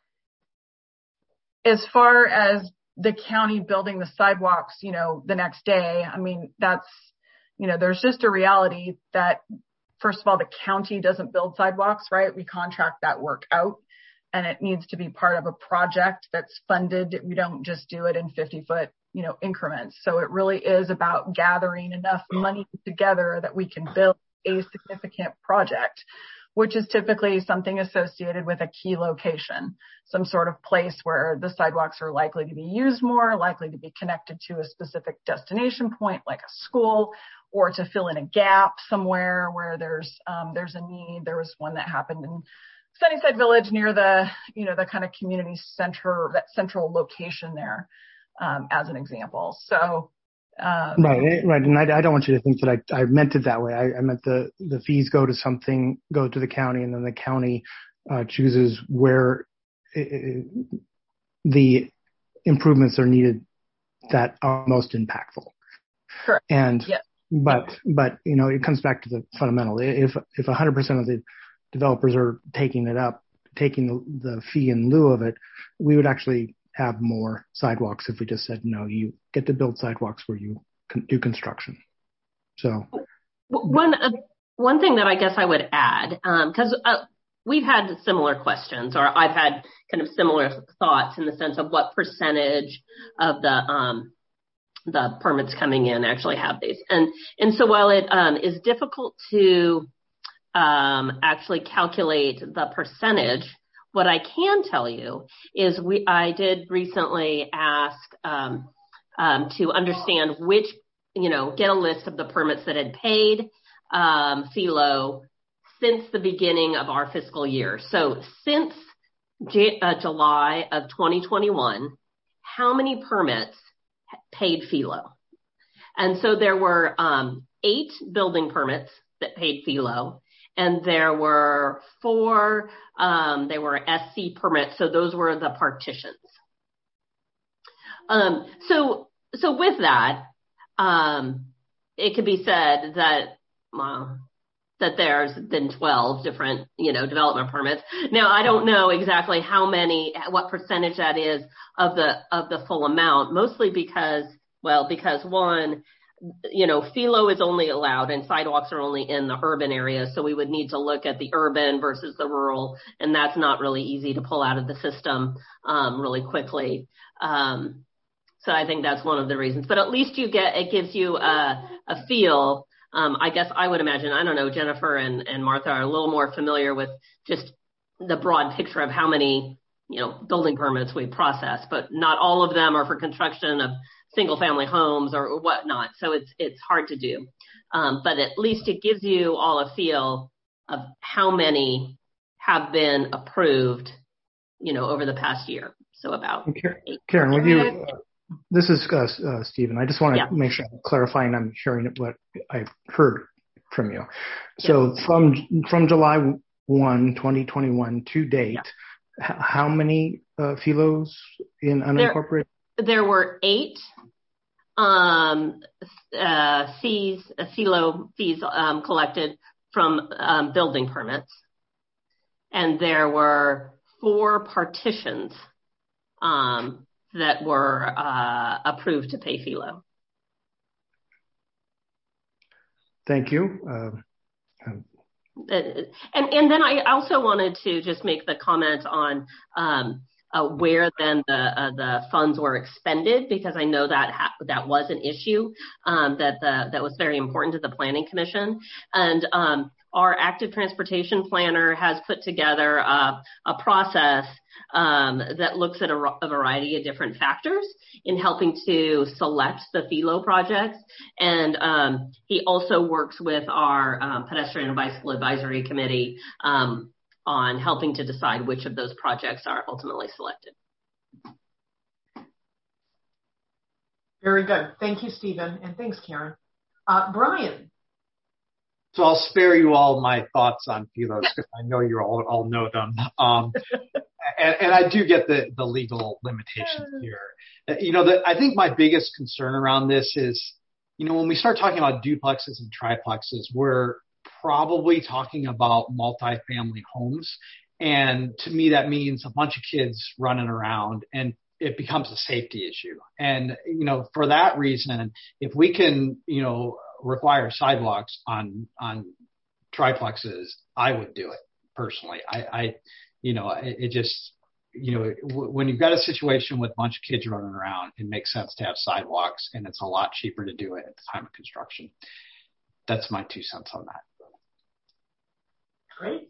as far as the county building the sidewalks, you know, the next day, I mean, that's, you know, there's just a reality that, first of all, the county doesn't build sidewalks, right? We contract that work out, and it needs to be part of a project that's funded. We don't just do it in fifty foot, you know, increments. So it really is about gathering enough money together that we can build a significant project, which is typically something associated with a key location, some sort of place where the sidewalks are likely to be used more, likely to be connected to a specific destination point like a school, or to fill in a gap somewhere where there's um, there's a need. There was one that happened in Sunnyside Village near the, you know, the kind of community center, that central location there, um, as an example. So, um, right, right. And I, I don't want you to think that I, I meant it that way. I, I meant the, the fees go to something, go to the county, and then the county uh, chooses where it, the improvements are needed that are most impactful. Correct. And, yes. but, but, you know, it comes back to the fundamental. If, if one hundred percent of the developers are taking it up, taking the, the fee in lieu of it, we would actually have more sidewalks if we just said, no, you get to build sidewalks where you can do construction. So one, uh, one thing that I guess I would add, um, cause, uh, we've had similar questions, or I've had kind of similar thoughts in the sense of what percentage of the, um, the permits coming in actually have these. And, and so while it, um, is difficult to, Um, actually calculate the percentage, what I can tell you is we I did recently ask um, um, to understand which, you know, get a list of the permits that had paid um, F E L O since the beginning of our fiscal year. So since J- uh, July of twenty twenty-one, how many permits paid F E L O? And so there were um, eight building permits that paid F E L O. And there were four, um, they were S C permits. So those were the partitions. Um, so, so with that, um, it could be said that, well, that there's been twelve different, you know, development permits. Now, I don't know exactly how many, what percentage that is of the, of the full amount, mostly because, well, because one, you know, F E L O is only allowed and sidewalks are only in the urban areas. So we would need to look at the urban versus the rural. And that's not really easy to pull out of the system, um, really quickly. Um, so I think that's one of the reasons, but at least you get, it gives you a, a feel. Um, I guess I would imagine, I don't know, Jennifer and, and Martha are a little more familiar with just the broad picture of how many, you know, building permits we process, but not all of them are for construction of single family homes or whatnot. So it's, it's hard to do. Um, but at least it gives you all a feel of how many have been approved, you know, over the past year. So about eight. Karen, would you, uh, this is, uh, uh, Stephen. I just want to yeah. make sure I'm clarifying. I'm hearing what I've heard from you. So yeah. from, from July first, twenty twenty-one to date, yeah. h- how many, uh, F E L Os in unincorporated? There, there were eight. Um, uh, fees, uh, F E L O fees, um, collected from, um, building permits. And there were four partitions, um, that were, uh, approved to pay F E L O. Thank you. Um, um, and, and then I also wanted to just make the comment on, um, Uh, where then the uh, the funds were expended, because I know that ha- that was an issue um, that the that was very important to the Planning Commission. And um, our active transportation planner has put together a, a process um, that looks at a, a variety of different factors in helping to select the F E L O projects. And um, he also works with our um, pedestrian and bicycle advisory committee um, on helping to decide which of those projects are ultimately selected. Very good. Thank you, Stephen, and thanks, Karen. Uh, Brian. So I'll spare you all my thoughts on Philos because I know you all all know them. Um, and, and I do get the, the legal limitations here. You know, the, I think my biggest concern around this is, you know, when we start talking about duplexes and triplexes, we're probably talking about multifamily homes. And to me, that means a bunch of kids running around, and it becomes a safety issue. And, you know, for that reason, if we can, you know, require sidewalks on, on triplexes, I would do it personally. I, I you know, it, it just, you know, w- when you've got a situation with a bunch of kids running around, it makes sense to have sidewalks, and it's a lot cheaper to do it at the time of construction. That's my two cents on that. Great.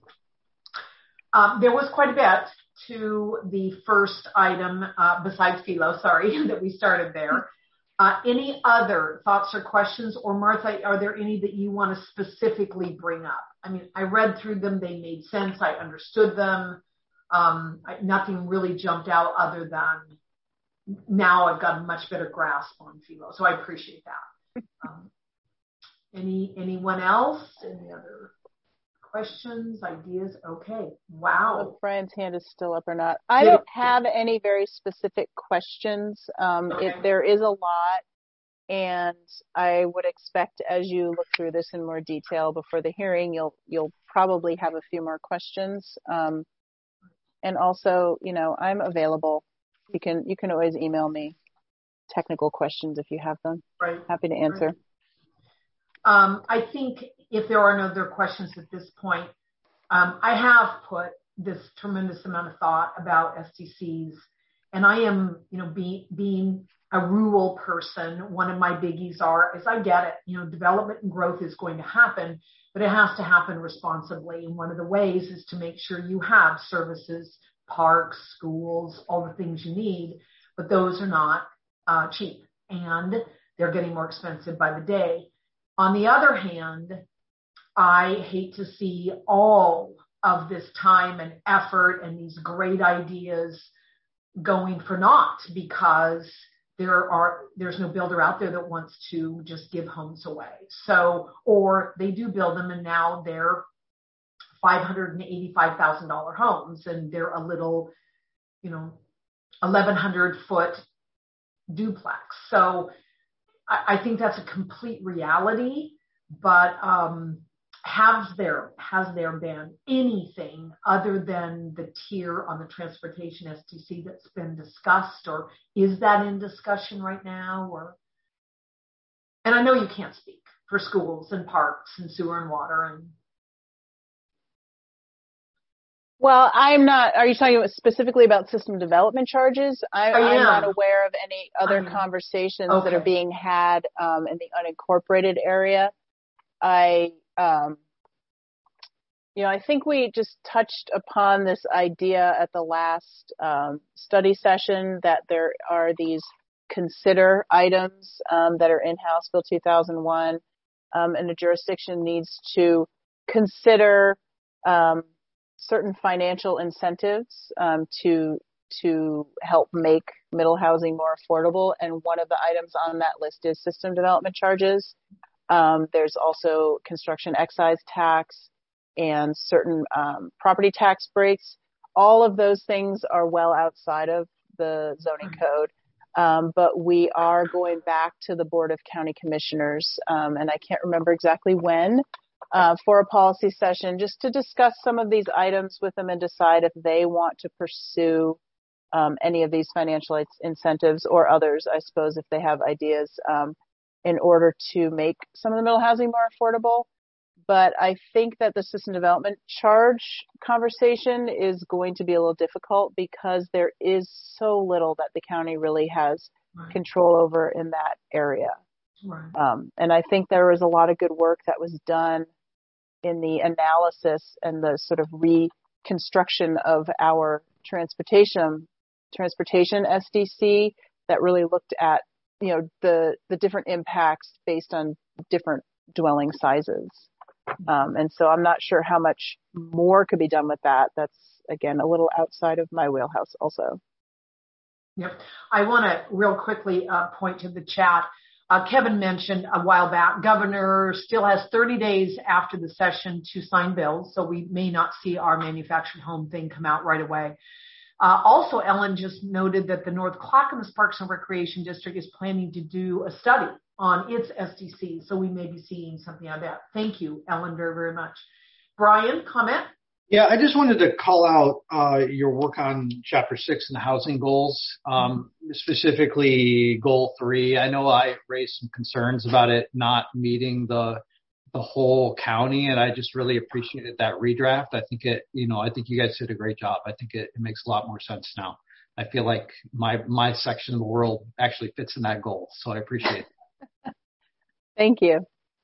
Um, there was quite a bit to the first item, uh, besides Philo, sorry, that we started there. Uh, any other thoughts or questions? Or Martha, are there any that you want to specifically bring up? I mean, I read through them. They made sense. I understood them. Um, I, nothing really jumped out other than now I've got a much better grasp on Philo. So I appreciate that. Um, any, anyone else? Any other questions, ideas? Okay. Wow. If Brian's hand is still up or not. I don't have any very specific questions. Um, okay. it, there is a lot, and I would expect as you look through this in more detail before the hearing, you'll you'll probably have a few more questions. Um, and also, you know, I'm available. You can you can always email me technical questions if you have them. Right. Happy to answer. Right. Um, I think if there are no other questions at this point, um, I have put this tremendous amount of thought about S T Cs, and I am, you know, be, being a rural person, one of my biggies are, is I get it, you know, development and growth is going to happen, but it has to happen responsibly. And one of the ways is to make sure you have services, parks, schools, all the things you need, but those are not uh, cheap, and they're getting more expensive by the day. On the other hand, I hate to see all of this time and effort and these great ideas going for naught because there are there's no builder out there that wants to just give homes away. So, or they do build them and now they're five hundred eighty-five thousand dollars homes and they're a little, you know, eleven hundred foot duplex. So I think that's a complete reality, but um, has there has there been anything other than the tier on the transportation S T C that's been discussed, or is that in discussion right now? Or, and I know you can't speak for schools and parks and sewer and water and. Well, I'm not, are you talking about specifically about system development charges? I, I I'm not aware of any other I conversations okay. that are being had um, in the unincorporated area. I, um, you know, I think we just touched upon this idea at the last um, study session that there are these consider items um, that are in House Bill two thousand one, um, and the jurisdiction needs to consider um, certain financial incentives um, to to help make middle housing more affordable. And one of the items on that list is system development charges. Um, there's also construction excise tax and certain um, property tax breaks. All of those things are well outside of the zoning code. Um, but we are going back to the Board of County Commissioners, um, and I can't remember exactly when, Uh, for a policy session just to discuss some of these items with them and decide if they want to pursue um, any of these financial incentives or others, I suppose, if they have ideas um, in order to make some of the middle housing more affordable. But I think that the system development charge conversation is going to be a little difficult because there is so little that the county really has right. control over in that area. Right. Um, and I think there was a lot of good work that was done in the analysis and the sort of reconstruction of our transportation transportation S D C that really looked at, you know, the the different impacts based on different dwelling sizes. Um, and so I'm not sure how much more could be done with that. That's, again, a little outside of my wheelhouse also. Yep. I want to real quickly uh, point to the chat. Uh, Kevin mentioned a while back, Governor still has thirty days after the session to sign bills, so we may not see our manufactured home thing come out right away. Uh, also, Ellen just noted that the North Clackamas Parks and Recreation District is planning to do a study on its S D C, so we may be seeing something out of that. Thank you, Ellen, very, very much. Brian, comment? Yeah, I just wanted to call out uh, your work on Chapter six and the housing goals, um, specifically Goal three. I know I raised some concerns about it not meeting the the whole county, and I just really appreciated that redraft. I think it, you know, I think you guys did a great job. I think it, it makes a lot more sense now. I feel like my my section of the world actually fits in that goal, so I appreciate it. Thank you.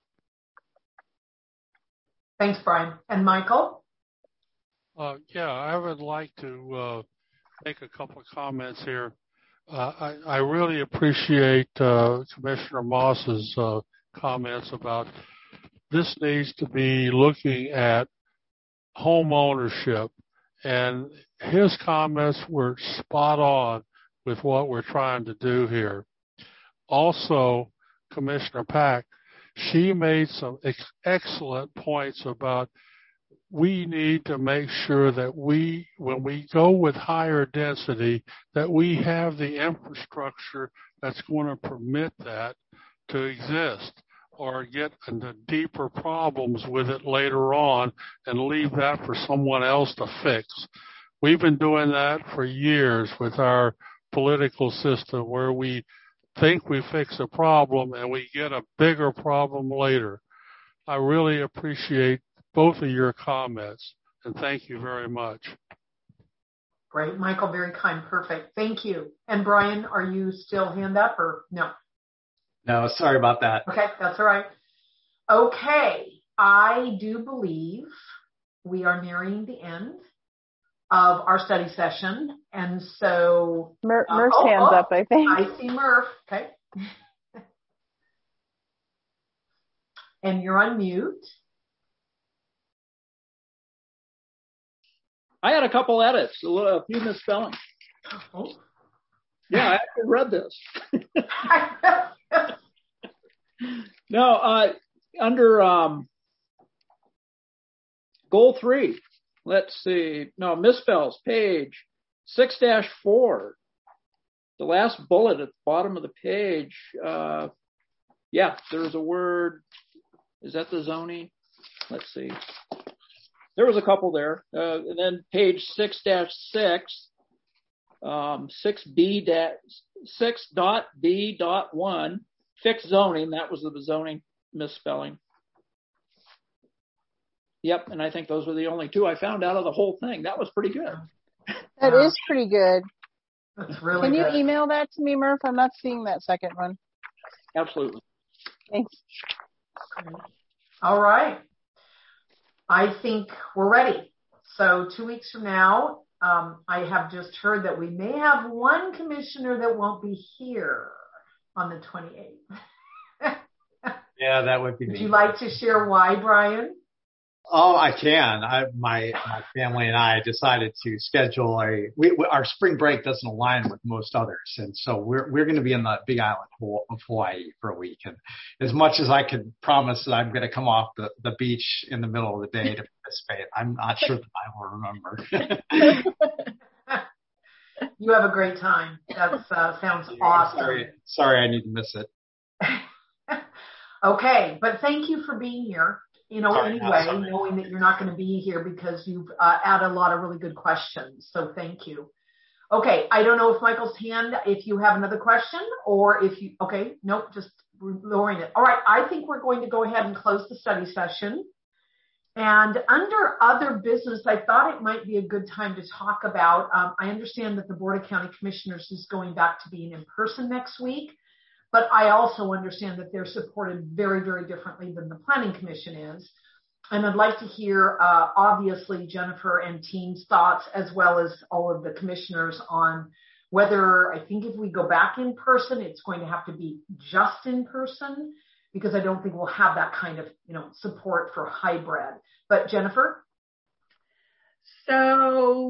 Thanks, Brian. And Michael? Uh, yeah, I would like to uh, make a couple of comments here. Uh, I, I really appreciate uh, Commissioner Moss's uh, comments about this needs to be looking at home ownership, and his comments were spot on with what we're trying to do here. Also, Commissioner Pack, she made some ex- excellent points about we need to make sure that we, when we go with higher density, that we have the infrastructure that's going to permit that to exist, or get into deeper problems with it later on and leave that for someone else to fix. We've been doing that for years with our political system, where we think we fix a problem and we get a bigger problem later. I really appreciate both of your comments, and thank you very much. Great. Michael, very kind. Perfect. Thank you. And Brian, are you still hand up or no? No, sorry about that. Okay, that's all right. Okay, I do believe we are nearing the end of our study session, and so Mur- uh, Murph's oh, hands oh, up, I think. I see Murph. Okay, and you're on mute. I had a couple edits, a, little, a few misspellings. Oh. Yeah, I actually read this. No, uh, under um, goal three, let's see. No, misspells, page six dash four. The last bullet at the bottom of the page. Uh, yeah, there's a word. Is that the zoning? Let's see. There was a couple there. Uh, and then page six dash six, um, six B dash six dot B dot one, fixed zoning. That was the zoning misspelling. Yep, and I think those were the only two I found out of the whole thing. That was pretty good. That is pretty good. That's really Can you good. email that to me, Murph? I'm not seeing that second one. Absolutely. Thanks. All right. I think we're ready. So two weeks from now, um, I have just heard that we may have one commissioner that won't be here on the twenty-eighth. Yeah, that would be Would me. you like to share why, Brian? Oh, I can. I, my my family and I decided to schedule a. We, we, our spring break doesn't align with most others, and so we're we're going to be in the Big Island of Hawaii for a week. And as much as I could promise that I'm going to come off the, the beach in the middle of the day to participate, I'm not sure that I will remember. You have a great time. That uh, sounds awesome. Sorry, sorry, I need to miss it. Okay, but thank you for being here. You know, Sorry, anyway, sorry. knowing that you're not going to be here because you've uh, added a lot of really good questions. So thank you. Okay, I don't know if Michael's hand, if you have another question or if you, okay, nope, just lowering it. All right, I think we're going to go ahead and close the study session. And under other business, I thought it might be a good time to talk about, um, I understand that the Board of County Commissioners is going back to being in person next week. But I also understand that they're supported very, very differently than the Planning Commission is. And I'd like to hear, uh, obviously, Jennifer and team's thoughts, as well as all of the commissioners, on whether, I think if we go back in person, it's going to have to be just in person, because I don't think we'll have that kind of, you know, support for hybrid. But Jennifer? So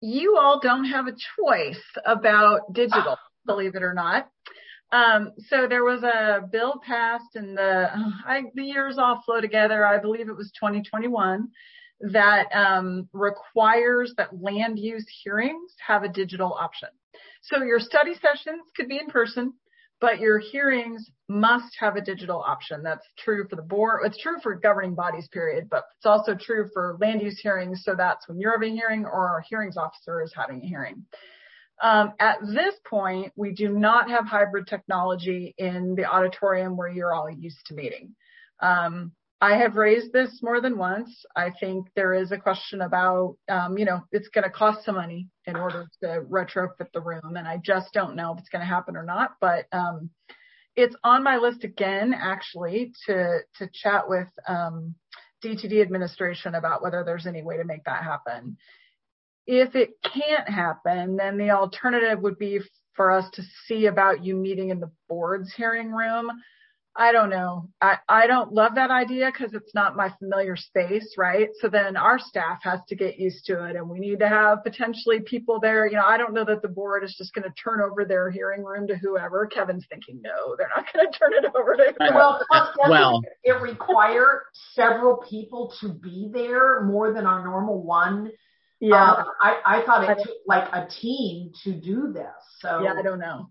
you all don't have a choice about digital, believe it or not. Um, so there was a bill passed in the, I, the years all flow together. I believe it was twenty twenty-one that, um, requires that land use hearings have a digital option. So your study sessions could be in person, but your hearings must have a digital option. That's true for the board. It's true for governing bodies, period, but it's also true for land use hearings. So that's when you're having a hearing or our hearings officer is having a hearing. Um, at this point, we do not have hybrid technology in the auditorium where you're all used to meeting. Um, I have raised this more than once. I think there is a question about, um, you know, it's going to cost some money in order to retrofit the room. And I just don't know if it's going to happen or not. But um, it's on my list again, actually, to to chat with um, D T D administration about whether there's any way to make that happen. If it can't happen, then the alternative would be for us to see about you meeting in the board's hearing room. I don't know. I, I don't love that idea because it's not my familiar space, right? So then our staff has to get used to it, and we need to have potentially people there. You know, I don't know that the board is just going to turn over their hearing room to whoever. Kevin's thinking, no, they're not going to turn it over to whoever. Well, plus well, it require several people to be there more than our normal one. Yeah. Um, I, I thought it took like a team to do this. So yeah, I don't know.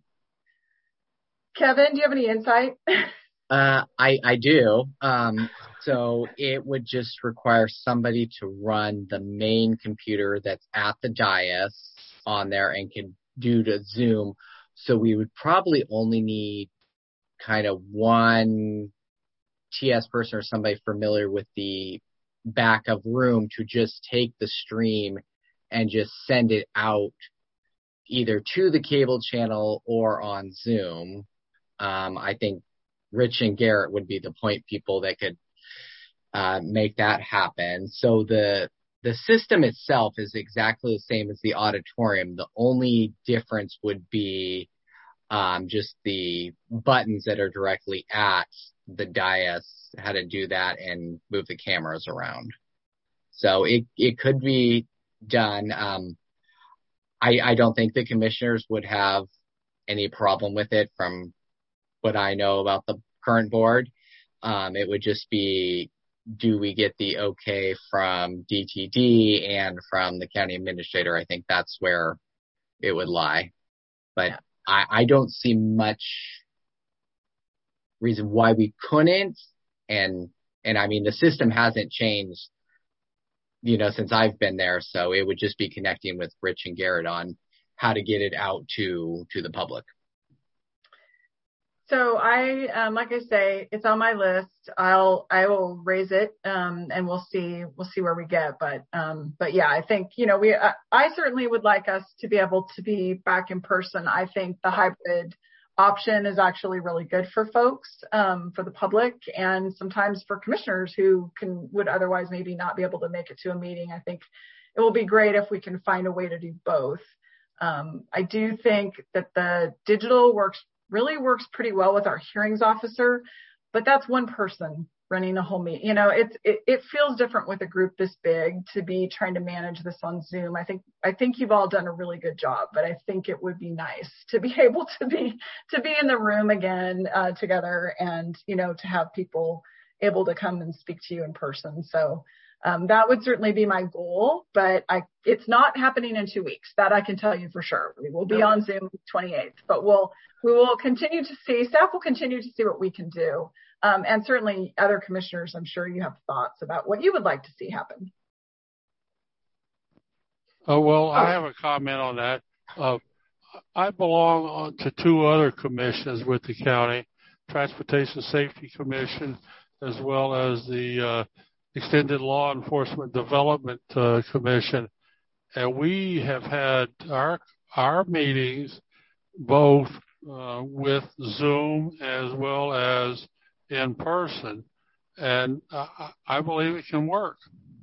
Kevin, do you have any insight? Uh, I, I do. Um, so it would just require somebody to run the main computer that's at the dais on there and can do to Zoom. So we would probably only need kind of one T S person or somebody familiar with the back of room to just take the stream and just send it out either to the cable channel or on Zoom. Um, I think Rich and Garrett would be the point people that could uh, make that happen. So the the system itself is exactly the same as the auditorium. The only difference would be um, just the buttons that are directly at the dais, how to do that and move the cameras around. So it, it could be done. Um, I, I don't think the commissioners would have any problem with it from what I know about the current board. Um, it would just be, do we get the okay from D T D and from the county administrator? I think that's where it would lie. But yeah. I, I don't see much reason why we couldn't. And, and I mean, the system hasn't changed, you know, since I've been there. So it would just be connecting with Rich and Garrett on how to get it out to, to the public. So I, um, like I say, it's on my list. I'll, I will raise it, um, and we'll see, we'll see where we get. But, um, but yeah, I think, you know, we, I, I certainly would like us to be able to be back in person. I think the hybrid option is actually really good for folks, um, for the public, and sometimes for commissioners who can, would otherwise maybe not be able to make it to a meeting. I think it will be great if we can find a way to do both. Um, I do think that the digital works really works pretty well with our hearings officer, but that's one person running a whole meeting. You know, it's, it, it feels different with a group this big to be trying to manage this on Zoom. I think, I think you've all done a really good job, but I think it would be nice to be able to be, to be in the room again, uh, together and, you know, to have people able to come and speak to you in person. So, Um, that would certainly be my goal, but I, it's not happening in two weeks. That I can tell you for sure. We will be okay on Zoom twenty-eighth, but we'll, we will continue to see, staff will continue to see what we can do. Um, and certainly other commissioners, I'm sure you have thoughts about what you would like to see happen. Oh, well, I have a comment on that. Uh, I belong to two other commissions with the county, Transportation Safety Commission, as well as the, uh, Extended Law Enforcement Development uh, Commission, and we have had our our meetings both uh, with Zoom as well as in person, and uh, I believe it can work.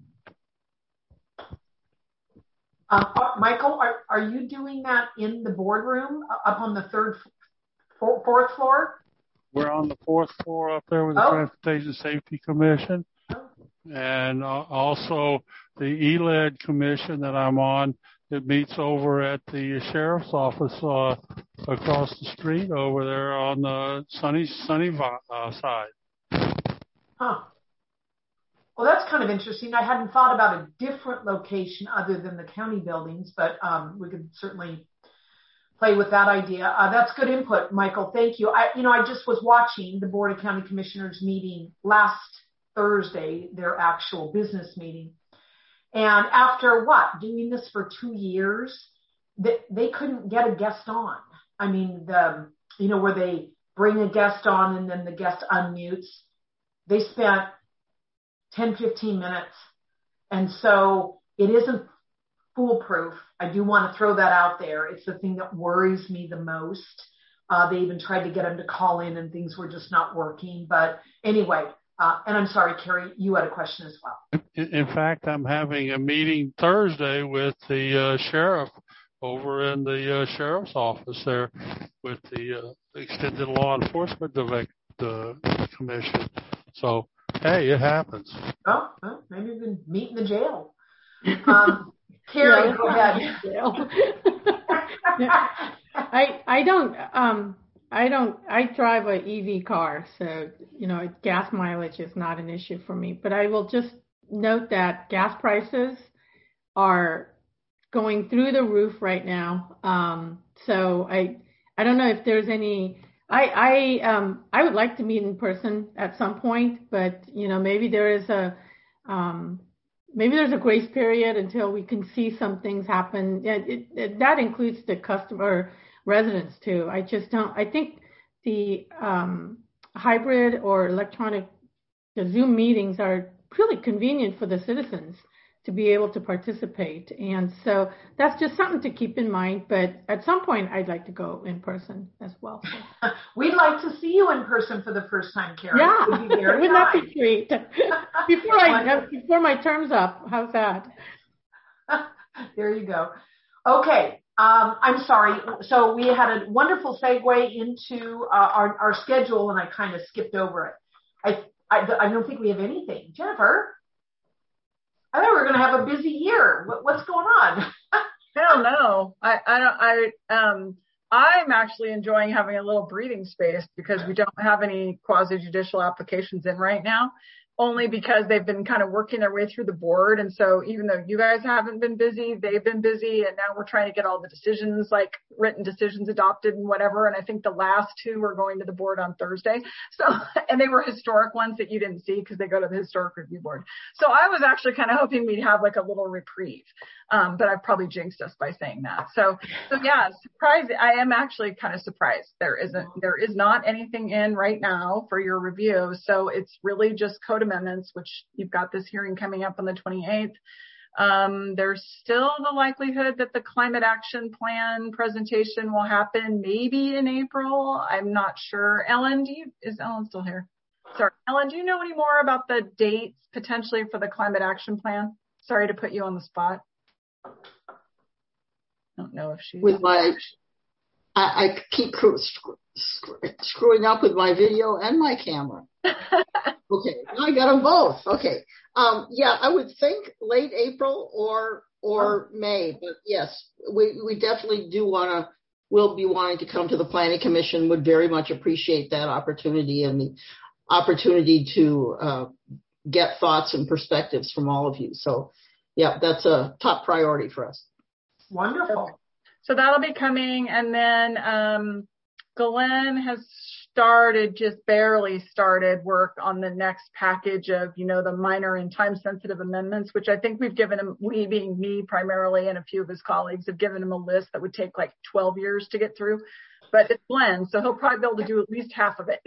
Um, Michael, are, are you doing that in the boardroom up on the third, four, fourth floor? We're on the fourth floor up there with the oh. Transportation Safety Commission. And uh, also the E L E D commission that I'm on it meets over at the sheriff's office uh, across the street over there on the sunny sunny uh, side. Huh. Well, that's kind of interesting. I hadn't thought about a different location other than the county buildings, but um, we could certainly play with that idea. Uh, that's good input, Michael. Thank you. I, you know, I just was watching the Board of County Commissioners meeting last Thursday, their actual business meeting. And after what, doing this for two years, they, they couldn't get a guest on. I mean, the, you know, where they bring a guest on and then the guest unmutes. They spent ten, fifteen minutes. And so it isn't foolproof. I do want to throw that out there. It's the thing that worries me the most. Uh, they even tried to get them to call in and things were just not working. But anyway, uh, and I'm sorry, Carrie, you had a question as well. In, in fact, I'm having a meeting Thursday with the uh, sheriff over in the uh, sheriff's office there with the uh, Extended Law Enforcement Direct, uh, Commission. So, hey, it happens. Oh, well, maybe we can meet in the jail. Um, Carrie, go ahead. I I don't um I don't I drive a E V car, so you know gas mileage is not an issue for me. But I will just note that gas prices are going through the roof right now. Um, so I I don't know if there's any. I I um I would like to meet in person at some point, but you know maybe there is a um maybe there's a grace period until we can see some things happen. It, it, it, that includes the customer residents too. I just don't. I think the um, hybrid or electronic the Zoom meetings are really convenient for the citizens to be able to participate, and so that's just something to keep in mind. But at some point, I'd like to go in person as well. So. We'd like to see you in person for the first time, Karen. Yeah, would be very wouldn't that nice. be great? before I before my term's up, how's that? There you go. Okay, um, I'm sorry. So we had a wonderful segue into uh, our our schedule, and I kind of skipped over it. I, I I don't think we have anything, Jennifer. I thought we were going to have a busy year. What, what's going on? Hell no. I, I don't, I, um, I'm actually enjoying having a little breathing space because we don't have any quasi judicial applications in right now, only because they've been kind of working their way through the board. And so even though you guys haven't been busy, they've been busy. And now we're trying to get all the decisions, like written decisions adopted and whatever. And I think the last two are going to the board on Thursday. So, and they were historic ones that you didn't see because they go to the historic review board. So I was actually kind of hoping we'd have like a little reprieve. Um, but I've probably jinxed us by saying that. So, so yeah, surprised. I am actually kind of surprised. There isn't, there is not anything in right now for your review. So it's really just code amendments, which you've got this hearing coming up on the twenty-eighth. Um, there's still the likelihood that the climate action plan presentation will happen maybe in April. I'm not sure. Ellen, do you, is Ellen still here? Sorry, Ellen, do you know any more about the dates potentially for the climate action plan? Sorry to put you on the spot. I don't know if she's with my, I, I keep screw, screw, screwing up with my video and my camera. Okay, I got them both. Okay, um, yeah, I would think late April or or oh. May, but yes, we we definitely do want to. We'll be wanting to come to the Planning Commission. Would very much appreciate that opportunity and the opportunity to uh, get thoughts and perspectives from all of you. So. Yeah, that's a top priority for us. Wonderful. So that'll be coming. And then um, Glenn has started, just barely started work on the next package of, you know, the minor and time-sensitive amendments, which I think we've given him, we being me primarily and a few of his colleagues have given him a list that would take like twelve years to get through. But it's Glenn, so he'll probably be able to do at least half of it.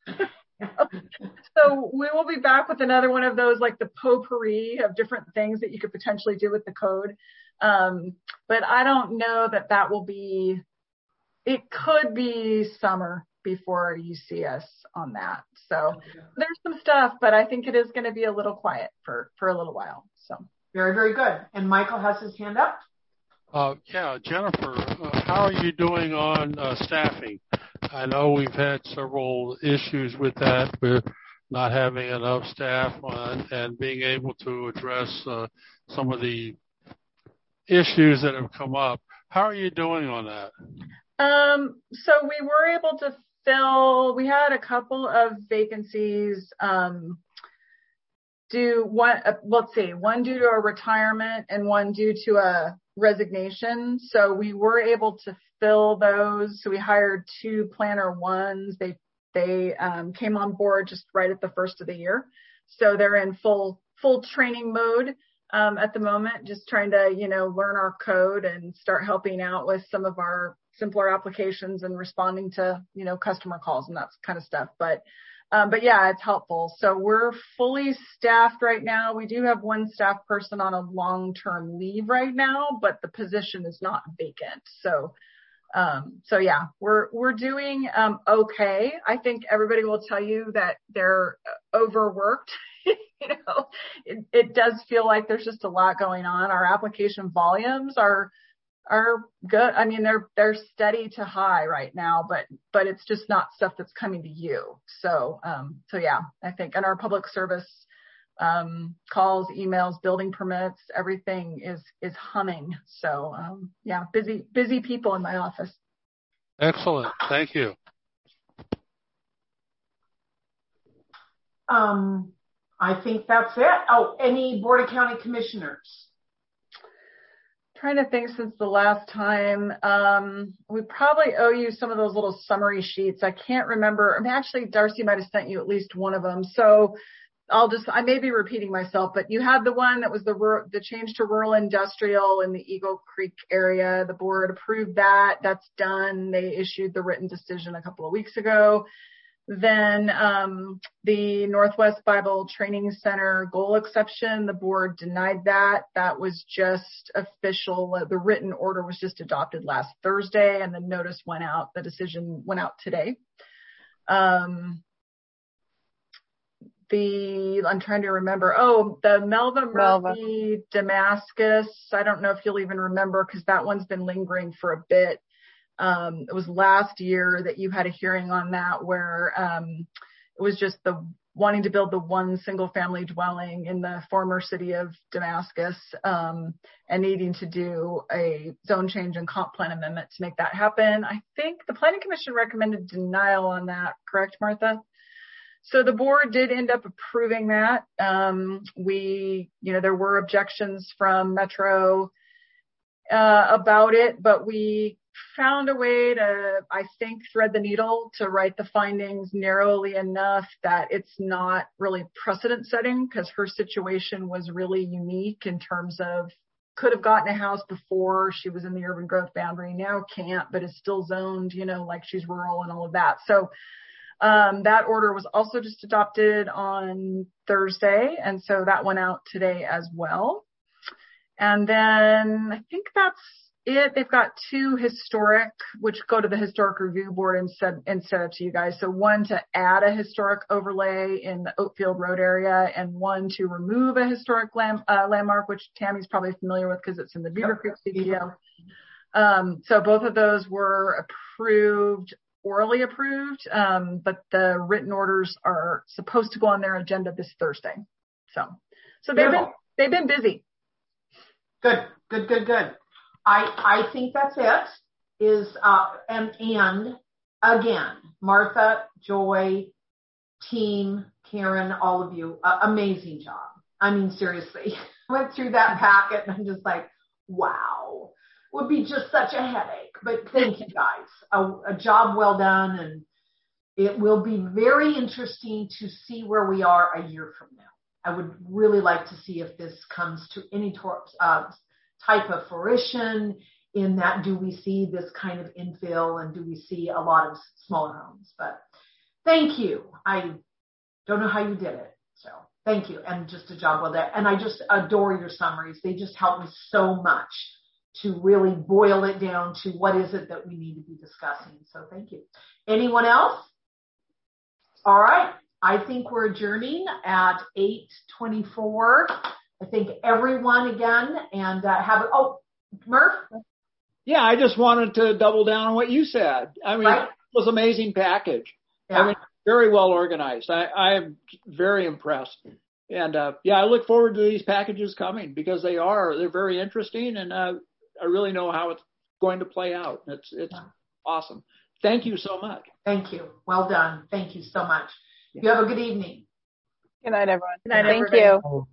So we will be back with another one of those, like the potpourri of different things that you could potentially do with the code. Um, but I don't know that that will be, it could be summer before you see us on that. So there's some stuff, but I think it is going to be a little quiet for, for a little while. So very, very good. And Michael has his hand up. Uh, yeah, Jennifer, uh, how are you doing on uh, staffing? I know we've had several issues with that, with not having enough staff on, and being able to address uh, some of the issues that have come up. How are you doing on that? Um, so we were able to fill, we had a couple of vacancies, um, due one, uh, let's see, one due to a retirement and one due to a resignation. So we were able to fill those. So we hired two planner ones. They, they, um, came on board just right at the first of the year. So they're in full, full training mode, um, at the moment, just trying to, you know, learn our code and start helping out with some of our simpler applications and responding to, you know, customer calls and that kind of stuff. But, um, but yeah, it's helpful. So we're fully staffed right now. We do have one staff person on a long-term leave right now, but the position is not vacant. So, um, so yeah, we're, we're doing, um, okay. I think everybody will tell you that they're overworked. You know, it, it does feel like there's just a lot going on. Our application volumes are, are good. I mean, they're, they're steady to high right now, but, but it's just not stuff that's coming to you. So, um, so yeah, I think, and our public service, um, calls, emails, building permits, everything is, is humming. So, um, yeah, busy, busy people in my office. Excellent. Thank you. Um, I think that's it. Oh, any Board of County Commissioners? Trying to think since the last time. Um, we probably owe you some of those little summary sheets. I can't remember. I mean, actually, Darcy might have sent you at least one of them. So I'll just, I may be repeating myself, but you had the one that was the the change to rural industrial in the Eagle Creek area. The board approved that. That's done. They issued the written decision a couple of weeks ago. Then um, the Northwest Bible Training Center goal exception, the board denied that. That was just official. The written order was just adopted last Thursday, and the notice went out. The decision went out today. Um, the I'm trying to remember. Oh, the Melva Murphy Damascus. I don't know if you'll even remember because that one's been lingering for a bit. Um, it was last year that you had a hearing on that where um, it was just the wanting to build the one single family dwelling in the former city of Damascus um, and needing to do a zone change and comp plan amendment to make that happen. I think the Planning Commission recommended denial on that, correct, Martha? So the board did end up approving that. Um, we, you know, there were objections from Metro uh, about it, but we found a way to, I think, thread the needle to write the findings narrowly enough that it's not really precedent setting because her situation was really unique in terms of could have gotten a house before she was in the urban growth boundary, now can't, but is still zoned, you know, like she's rural and all of that. So um, that order was also just adopted on Thursday. And so that went out today as well. And then I think that's it. They've got two historic, which go to the historic review board instead, instead of to you guys. So one to add a historic overlay in the Oatfield Road area and one to remove a historic land, uh, landmark, which Tammy's probably familiar with because it's in the Beaver Creek C P O. Um, so both of those were approved, orally approved, um, but the written orders are supposed to go on their agenda this Thursday. So, so they've been, they've been busy. Good, good, good, good. I, I think that's it is, uh, and, and again, Martha, Joy, team, Karen, all of you, uh, amazing job. I mean, seriously, went through that packet and I'm just like, wow, would be just such a headache, but thank you guys. A, a job well done. And it will be very interesting to see where we are a year from now. I would really like to see if this comes to any tor- uh, type of fruition in that. Do we see this kind of infill and do we see a lot of smaller homes? But thank you. I don't know how you did it. So thank you. And just a job well done. And I just adore your summaries. They just help me so much to really boil it down to what is it that we need to be discussing. So thank you. Anyone else? All right. I think we're adjourning at eight twenty-four. I thank everyone again and uh, have, oh, Murph? Yeah, I just wanted to double down on what you said. I mean, right? It was an amazing package. Yeah. I mean, very well organized. I, I am very impressed. and uh, yeah, I look forward to these packages coming because they are they're very interesting, and uh, I really know how it's going to play out. It's it's yeah. awesome. Thank you so much. Thank you. Well done. Thank you so much. You have a good evening. Good night, everyone. Good night, Thank everybody. you.